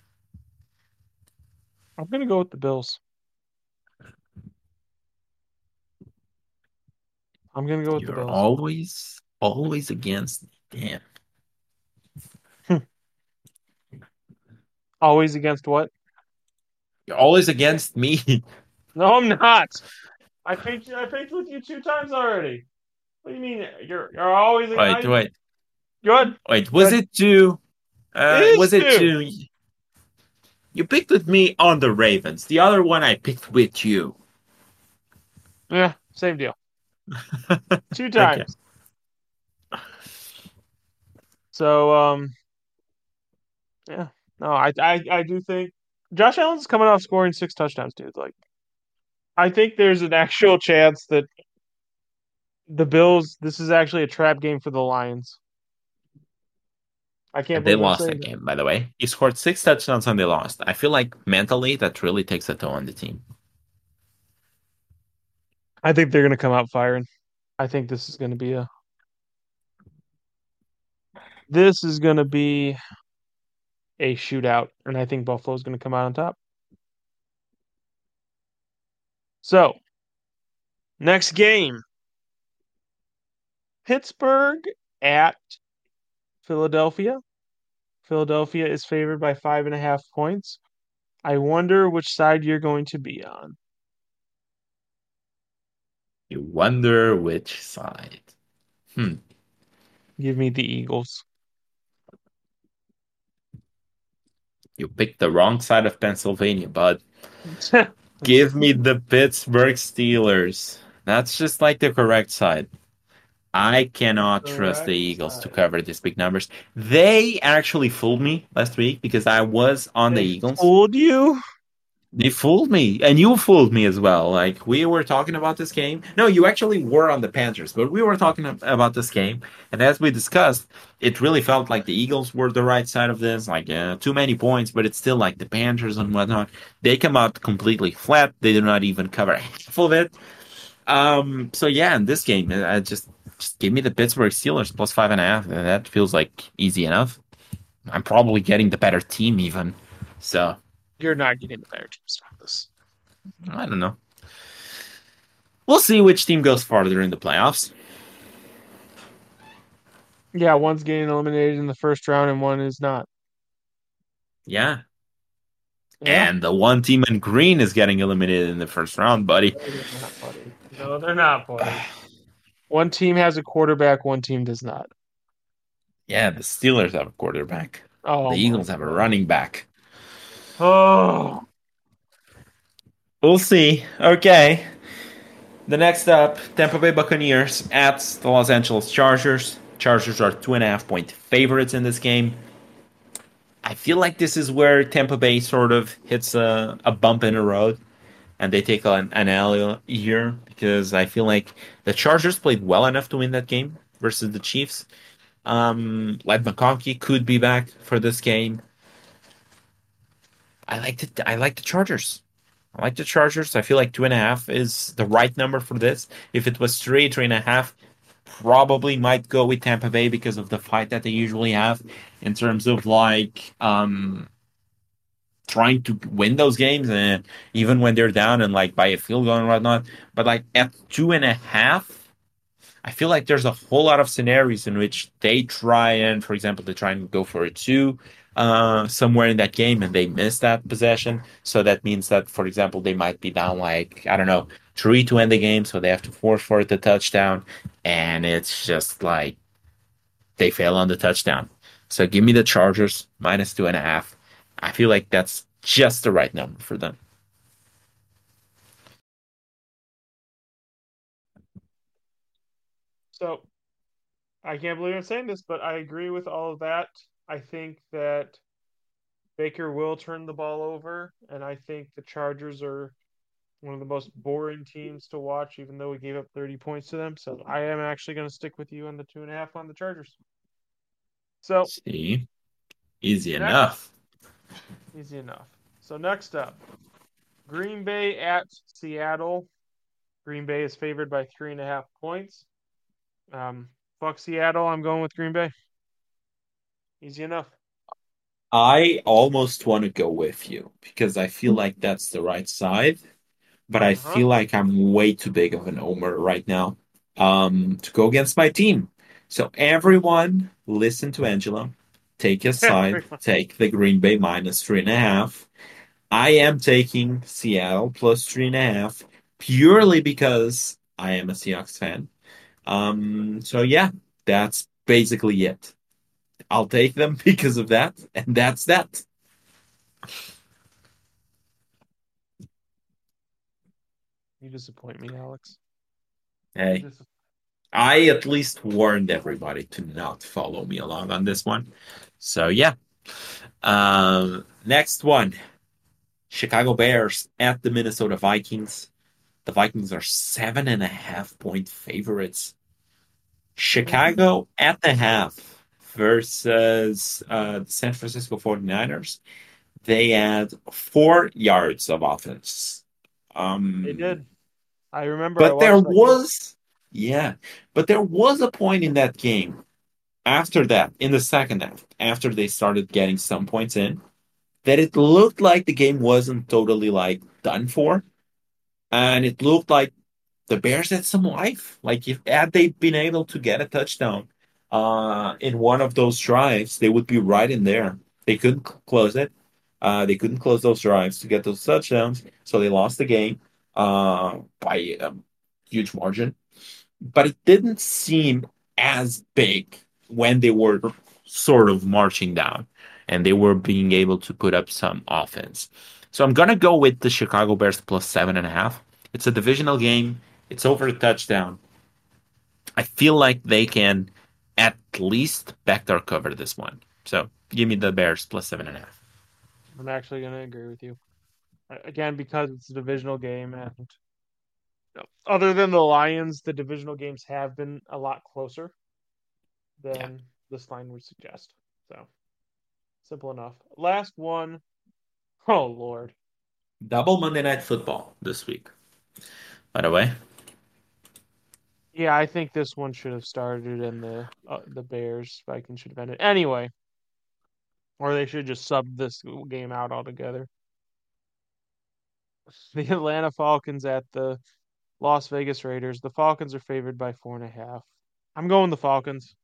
I'm gonna go with the Bills. I'm gonna go with the You're Bills. always, always against me. Damn. Always against what? You're always against me. No, I'm not. I picked I picked with you two times already. What do you mean? You're you're always Wait, I, wait, good. wait. Was Good. it two? It Uh, is was it two. two? You picked with me on the Ravens. The other one I picked with you. Yeah, same deal. Two Okay. times. So um yeah. No, I I I do think Josh Allen's coming off scoring six touchdowns, dude. Like I think there's an actual chance that the Bills this is actually a trap game for the Lions. I can't And they believe I'm lost saying that that. game, by the way. He scored six touchdowns and they lost. I feel like mentally that really takes a toll on the team. I think they're gonna come out firing. I think this is gonna be a this is gonna be a shootout, and I think Buffalo's gonna come out on top. So, next game. Pittsburgh at Philadelphia. Philadelphia is favored by five and a half points. I wonder which side you're going to be on. You wonder which side. Hmm. Give me the Eagles. You picked the wrong side of Pennsylvania, bud. Give me the Pittsburgh Steelers. That's just like the correct side. I cannot trust the Correct Eagles to side. cover these big numbers. They actually fooled me last week because I was on the They Eagles. fooled you? They fooled me, and you fooled me as well. Like we were talking about this game. No, you actually were on the Panthers, but we were talking ab- about this game, and as we discussed, it really felt like the Eagles were the right side of this. Like uh, too many points, but it's still like the Panthers and whatnot. They come out completely flat. They do not even cover half of it. Um. So yeah, in this game, I just just give me the Pittsburgh Steelers plus five and a half. and That feels like easy enough. I'm probably getting the better team even. So You're not getting the better team. Stop this. I don't know. We'll see which team goes farther in the playoffs. Yeah, one's getting eliminated in the first round and one is not. Yeah. Yeah. And the one team in green is getting eliminated in the first round, buddy. No, they're not, buddy. No, they're not, buddy. One team has a quarterback, one team does not. Yeah, the Steelers have a quarterback. Oh, The Eagles have a running back. oh, We'll see. Okay. The next up, Tampa Bay Buccaneers at the Los Angeles Chargers. Chargers are two and a half point favorites in this game. I feel like this is where Tampa Bay sort of hits a, a bump in the road and they take an, an L here because I feel like the Chargers played well enough to win that game versus the Chiefs. Um, Led McConkey could be back for this game. I like the I like the Chargers. I like the Chargers. I feel like two and a half is the right number for this. If it was three, three and a half, probably might go with Tampa Bay because of the fight that they usually have in terms of like um trying to win those games and even when they're down and like by a field goal and whatnot. But like at two and a half, I feel like there's a whole lot of scenarios in which they try and, for example, they try and go for a two uh, somewhere in that game and they miss that possession. So that means that, for example, they might be down like, I don't know, three to end the game, so they have to force for it a touchdown, and it's just like they fail on the touchdown. So give me the Chargers minus two and a half. I feel like that's just the right number for them. So I can't believe I'm saying this, but I agree with all of that. I think that Baker will turn the ball over, and I think the Chargers are one of the most boring teams to watch, even though we gave up thirty points to them. So I am actually going to stick with you on the two and a half on the Chargers. So See, easy next, enough. easy enough. So next up, Green Bay at Seattle. Green Bay is favored by three and a half points. Um, fuck Seattle. I'm going with Green Bay. Easy enough. I almost want to go with you because I feel like that's the right side, but I Uh-huh. feel like I'm way too big of an Omer right now um, to go against my team. So everyone, listen to Angela. Take a side. Take the Green Bay minus three and a half. I am taking Seattle plus three and a half purely because I am a Seahawks fan. Um, so yeah, that's basically it. I'll take them because of that, and that's that. You disappoint me, Alex. Hey, Dis- I at least warned everybody to not follow me along on this one. So yeah. Um, next one. Chicago Bears at the Minnesota Vikings. The Vikings are seven and a half point favorites. Chicago at the half versus uh, the San Francisco 49ers. They had four yards of offense. They Um, did. I remember I but there watched that game. was, yeah, but there was a point in that game after that, in the second half, after they started getting some points in, that it looked like the game wasn't totally like done for. And it looked like the Bears had some life. Like if had they been able to get a touchdown uh, in one of those drives, they would be right in there. They couldn't c- close it. Uh, they couldn't close those drives to get those touchdowns, so they lost the game uh, by a huge margin. But it didn't seem as big when they were sort of marching down and they were being able to put up some offense. So I'm gonna go with the Chicago Bears plus seven and a half. It's a divisional game. It's over a touchdown. I feel like they can at least backdoor cover this one. So give me the Bears plus seven and a half. I'm actually going to agree with you. A- Again, because it's a divisional game, and you know, other than the Lions, the divisional games have been a lot closer Yeah. than this line would suggest. So simple enough. Last one. Oh Lord. Double Monday Night Football this week. By the way, Yeah, I think this one should have started, and the uh, the Bears Vikings should have ended anyway, or they should just sub this game out altogether. The Atlanta Falcons at the Las Vegas Raiders. The Falcons are favored by four and a half. I'm going the Falcons.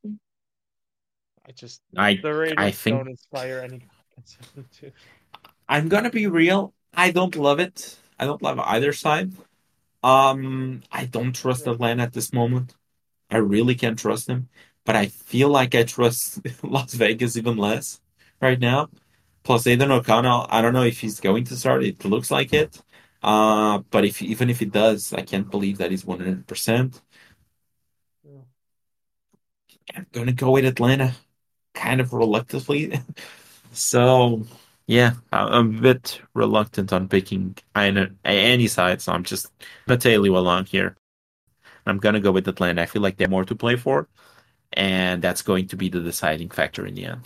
I just I the I Raiders think don't inspire any confidence in me too. I'm gonna be real. I don't love it. I don't love either side. Um, I don't trust Yeah. Atlanta at this moment. I really can't trust them. But I feel like I trust Las Vegas even less right now. Plus, Aidan O'Connell, I don't know if he's going to start. It looks like it. Uh, but if even if he does, I can't believe that he's one hundred percent. Yeah. I'm gonna go with Atlanta, kind of reluctantly. So, yeah, I- I'm a bit reluctant on picking either, any side. So I'm just gonna tail you along here. I'm gonna go with Atlanta. I feel like they have more to play for, and that's going to be the deciding factor in the end.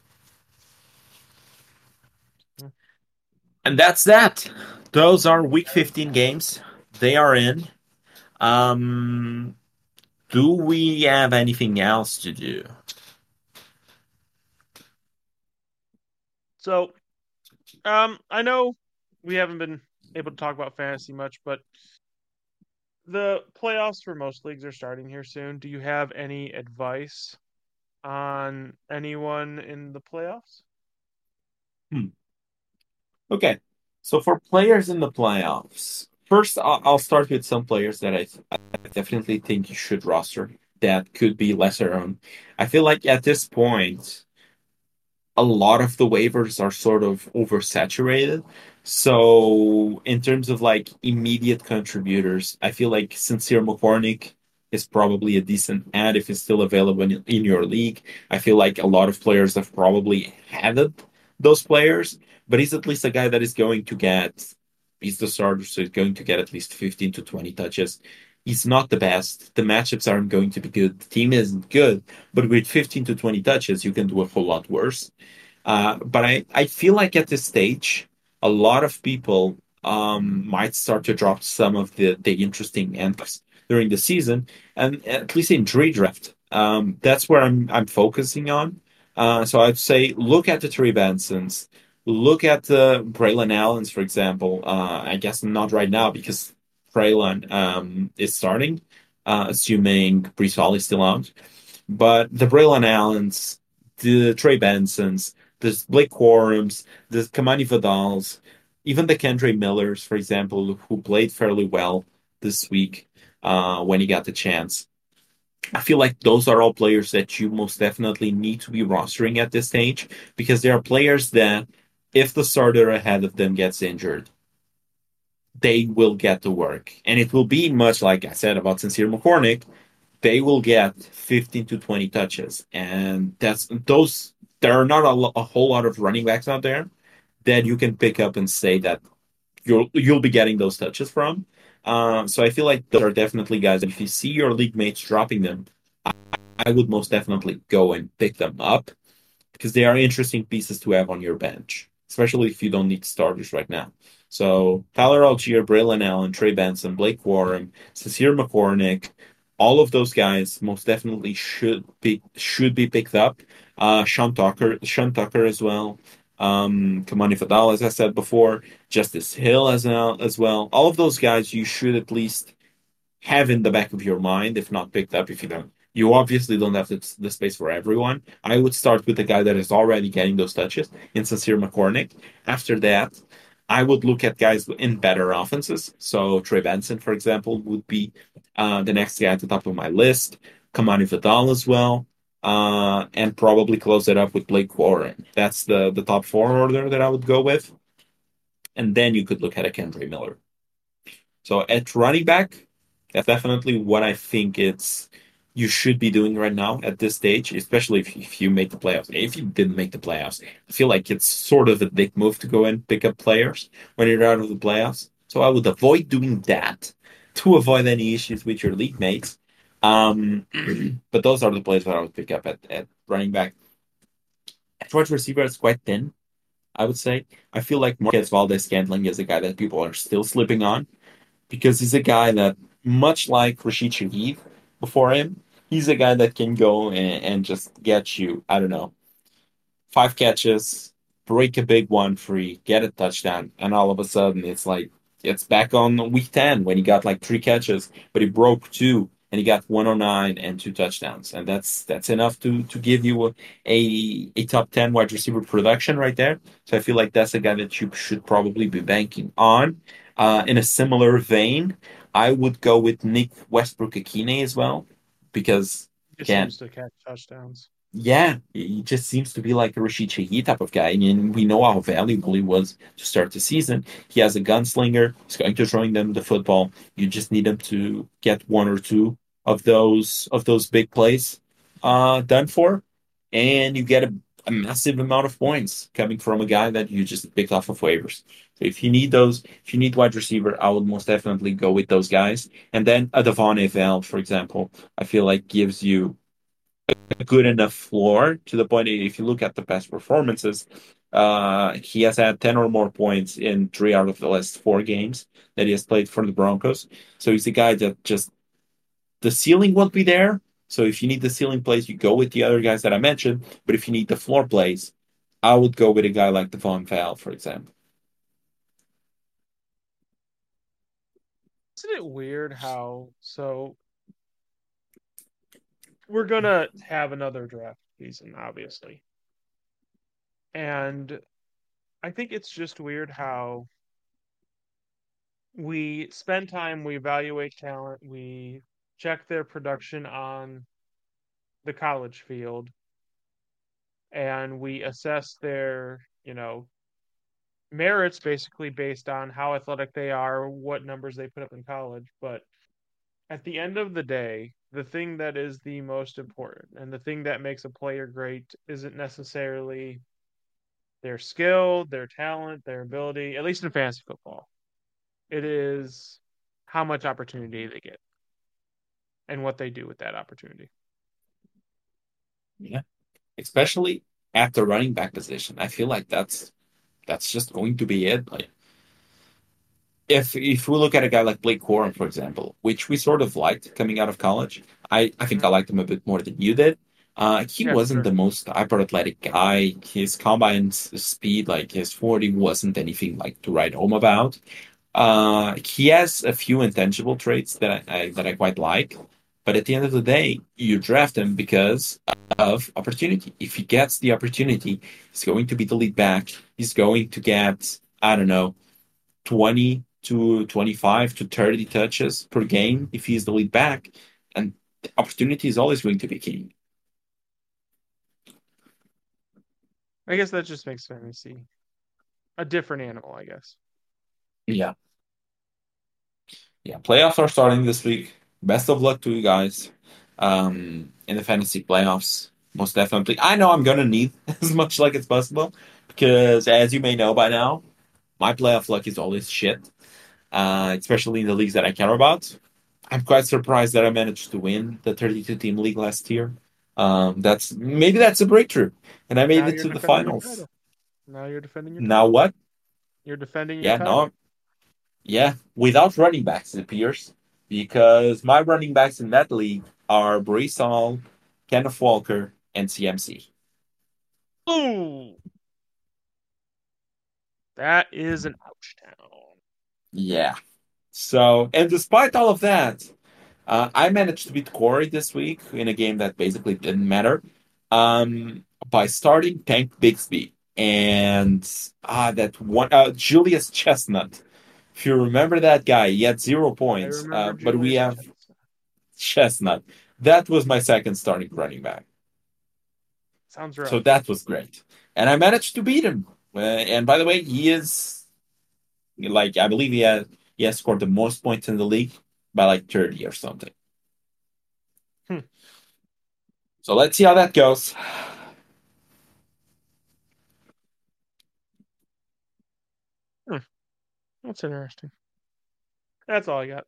Yeah. And that's that. Those are week fifteen games. They are in. Um, do we have anything else to do? So, um, I know we haven't been able to talk about fantasy much, but the playoffs for most leagues are starting here soon. Do you have any advice on anyone in the playoffs? Hmm. Okay. So for players in the playoffs, First, I'll, I'll start with some players that I, I definitely think you should roster that could be lesser owned. I feel like at this point, a lot of the waivers are sort of oversaturated. So in terms of like immediate contributors, I feel like Sincere McCormick is probably a decent ad if it's still available in, in your league. I feel like a lot of players have probably had those players, but he's at least a guy that is going to get, he's the starter, so he's going to get at least fifteen to twenty touches. He's not the best. The matchups aren't going to be good. The team isn't good, but with fifteen to twenty touches, you can do a whole lot worse. Uh, but I, I feel like at this stage, a lot of people um, might start to drop some of the, the interesting entries during the season, and at least in redraft. Um, that's where I'm I'm focusing on. Uh, so I'd say look at the Trey Bensons, look at the Braylon Allens, for example. Uh, I guess not right now because Braylon um, is starting, uh, assuming Brees Hall is still out. But the Braylon Allens, the Trey Bensons, there's Blake Quarums, there's Kamani Vidals, even the Kendre Millers, for example, who played fairly well this week uh, when he got the chance. I feel like those are all players that you most definitely need to be rostering at this stage because they are players that, if the starter ahead of them gets injured, they will get to work. And it will be much like I said about Sincere McCormick, they will get fifteen to twenty touches. And that's those, there are not a, lo- a whole lot of running backs out there that you can pick up and say that you'll you'll be getting those touches from. Um, so I feel like those are definitely guys that if you see your league mates dropping them, I would most definitely go and pick them up because they are interesting pieces to have on your bench, especially if you don't need starters right now. So Tyler Algier, Braylon Allen, Trey Benson, Blake Warren, Sincere McCormick, all of those guys most definitely should be should be picked up. Uh, Sean Tucker, Sean Tucker as well. Um, Kamani Fadal, as I said before, Justice Hill as well, as well. All of those guys you should at least have in the back of your mind, if not picked up, if you don't. You obviously don't have the, the space for everyone. I would start with the guy that is already getting those touches in Sincere McCormick. After that, I would look at guys in better offenses. So Trey Benson, for example, would be uh, the next guy at the top of my list. Kamani Vidal as well. Uh, and probably close it up with Blake Warren. That's the, the top four order that I would go with. And then you could look at a Kendre Miller. So at running back, that's definitely what I think it's you should be doing right now at this stage, especially if, if you make the playoffs. If you didn't make the playoffs, I feel like it's sort of a dick move to go and pick up players when you're out of the playoffs. So I would avoid doing that to avoid any issues with your league mates. Um, but those are the players that I would pick up at, at running back. At wide receiver, it's quite thin, I would say. I feel like Marquez Valdez-Scantling is a guy that people are still slipping on because he's a guy that, much like Rashid Shaheed before him, he's a guy that can go and, and just get you, I don't know, five catches, break a big one free, get a touchdown, and all of a sudden it's like it's back on week ten when he got like three catches, but he broke two and he got one oh nine and two touchdowns. And that's that's enough to to give you a, a, a top ten wide receiver production right there. So I feel like that's a guy that you should probably be banking on. Uh, in a similar vein, I would go with Nick Westbrook-Akine as well because He just again, seems to catch touchdowns. yeah, he just seems to be like a Rashid Shaheed type of guy. I mean, we know how valuable he was to start the season. He has a gunslinger. He's going to throwing them the football. You just need him to get one or two of those of those big plays uh, done for, and you get a, a massive amount of points coming from a guy that you just picked off of waivers. So if you need those, if you need wide receiver, I would most definitely go with those guys. And then a Devon Val, for example, I feel like gives you a good enough floor to the point that if you look at the past performances, uh, he has had ten or more points in three out of the last four games that he has played for the Broncos. So he's a guy that just the ceiling won't be there. So if you need the ceiling plays, you go with the other guys that I mentioned. But if you need the floor plays, I would go with a guy like Devon Val, for example. Isn't it weird how so we're gonna have another draft season, obviously. And I think it's just weird how we spend time, we evaluate talent, we check their production on the college field, and we assess their, you know, merits basically based on how athletic they are, what numbers they put up in college. But at the end of the day, the thing that is the most important and the thing that makes a player great isn't necessarily their skill, their talent, their ability, at least in fantasy football. It is how much opportunity they get and what they do with that opportunity. Yeah, especially at the running back position. I feel like that's that's just going to be it. Like if if we look at a guy like Blake Corum, for example, which we sort of liked coming out of college, I I think Mhm. I liked him a bit more than you did. Uh, he Yeah, for wasn't sure. the most hyper athletic guy. His combine s- speed, like his forty, wasn't anything like to write home about. Uh, he has a few intangible traits that I, I that I quite like, but at the end of the day, you draft him because of opportunity. If he gets the opportunity, he's going to be the lead back. He's going to get, I don't know, twenty to twenty-five to thirty touches per game if he's the lead back, and the opportunity is always going to be king. I guess that just makes fantasy a different animal, I guess. Yeah, yeah. Playoffs are starting this week. Best of luck to you guys um, in the fantasy playoffs. Most definitely. I know I'm gonna need as much luck as possible because, as you may know by now, my playoff luck is always shit, uh, especially in the leagues that I care about. I'm quite surprised that I managed to win the thirty-two team league last year. Um, that's maybe that's a breakthrough, and I made Now it you're to the defending your finals. title. Now you're defending your Now title. what? You're defending your Yeah, title. no, yeah, without running backs, it appears, because my running backs in that league are Brees Hall, Kenneth Walker, and C M C. Ooh, that is an ouch town. Yeah. So, and despite all of that, uh, I managed to beat Corey this week in a game that basically didn't matter, um, by starting Tank Bixby and ah that one uh, Julius Chestnut. If you remember that guy, he had zero I points, uh, remember but we Julius have Chestnut. Chestnut. That was my second starting running back. Sounds So rough. that was great. And I managed to beat him. Uh, and by the way, he is like I believe he has he has scored the most points in the league by like thirty or something. Hmm. So let's see how that goes. Hmm. That's interesting. That's all I got.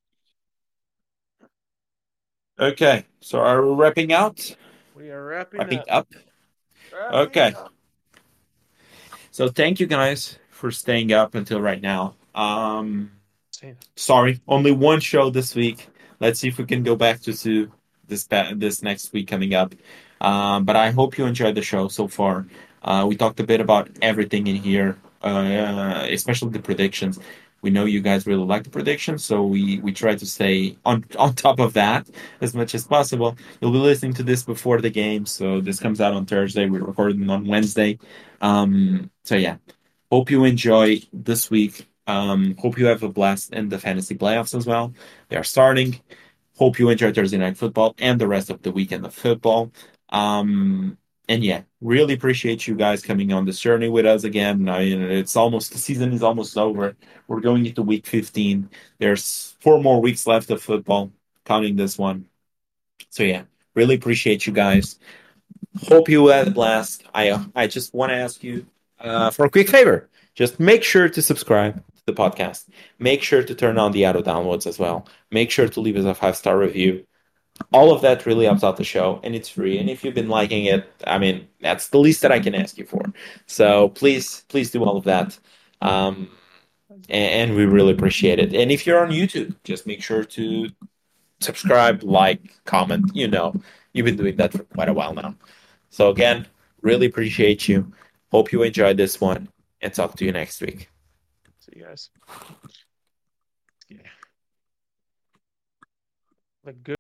Okay, so are we wrapping out? We are wrapping Wrapping up. up? Wrapping Okay. up. So thank you guys for staying up until right now. Um Same. sorry, only one show this week. Let's see if we can go back to two this pa- this next week coming up. Um, but I hope you enjoyed the show so far. Uh, we talked a bit about everything in here, uh, especially the predictions. We know you guys really like the predictions, so we we try to stay on on top of that as much as possible. You'll be listening to this before the game, so this comes out on Thursday. We're recording on Wednesday. Um, so yeah, hope you enjoy this week. Um, hope you have a blast in the fantasy playoffs as well. They are starting. Hope you enjoy Thursday night football and the rest of the weekend of football. Um, and yeah, really appreciate you guys coming on this journey with us again. I mean, it's almost the season is almost over. We're going into week fifteen. There's four more weeks left of football, counting this one. So yeah, really appreciate you guys. Hope you had a blast. I uh, I just want to ask you uh, for a quick favor. Just make sure to subscribe to the podcast. Make sure to turn on the auto downloads as well. Make sure to leave us a five star review. All of that really helps out the show, and it's free. And if you've been liking it, I mean, that's the least that I can ask you for. So please, please do all of that. Um, and, and we really appreciate it. And if you're on YouTube, just make sure to subscribe, like, comment. You know, you've been doing that for quite a while now. So again, really appreciate you. Hope you enjoyed this one, and talk to you next week. See you guys. Yeah. Like good.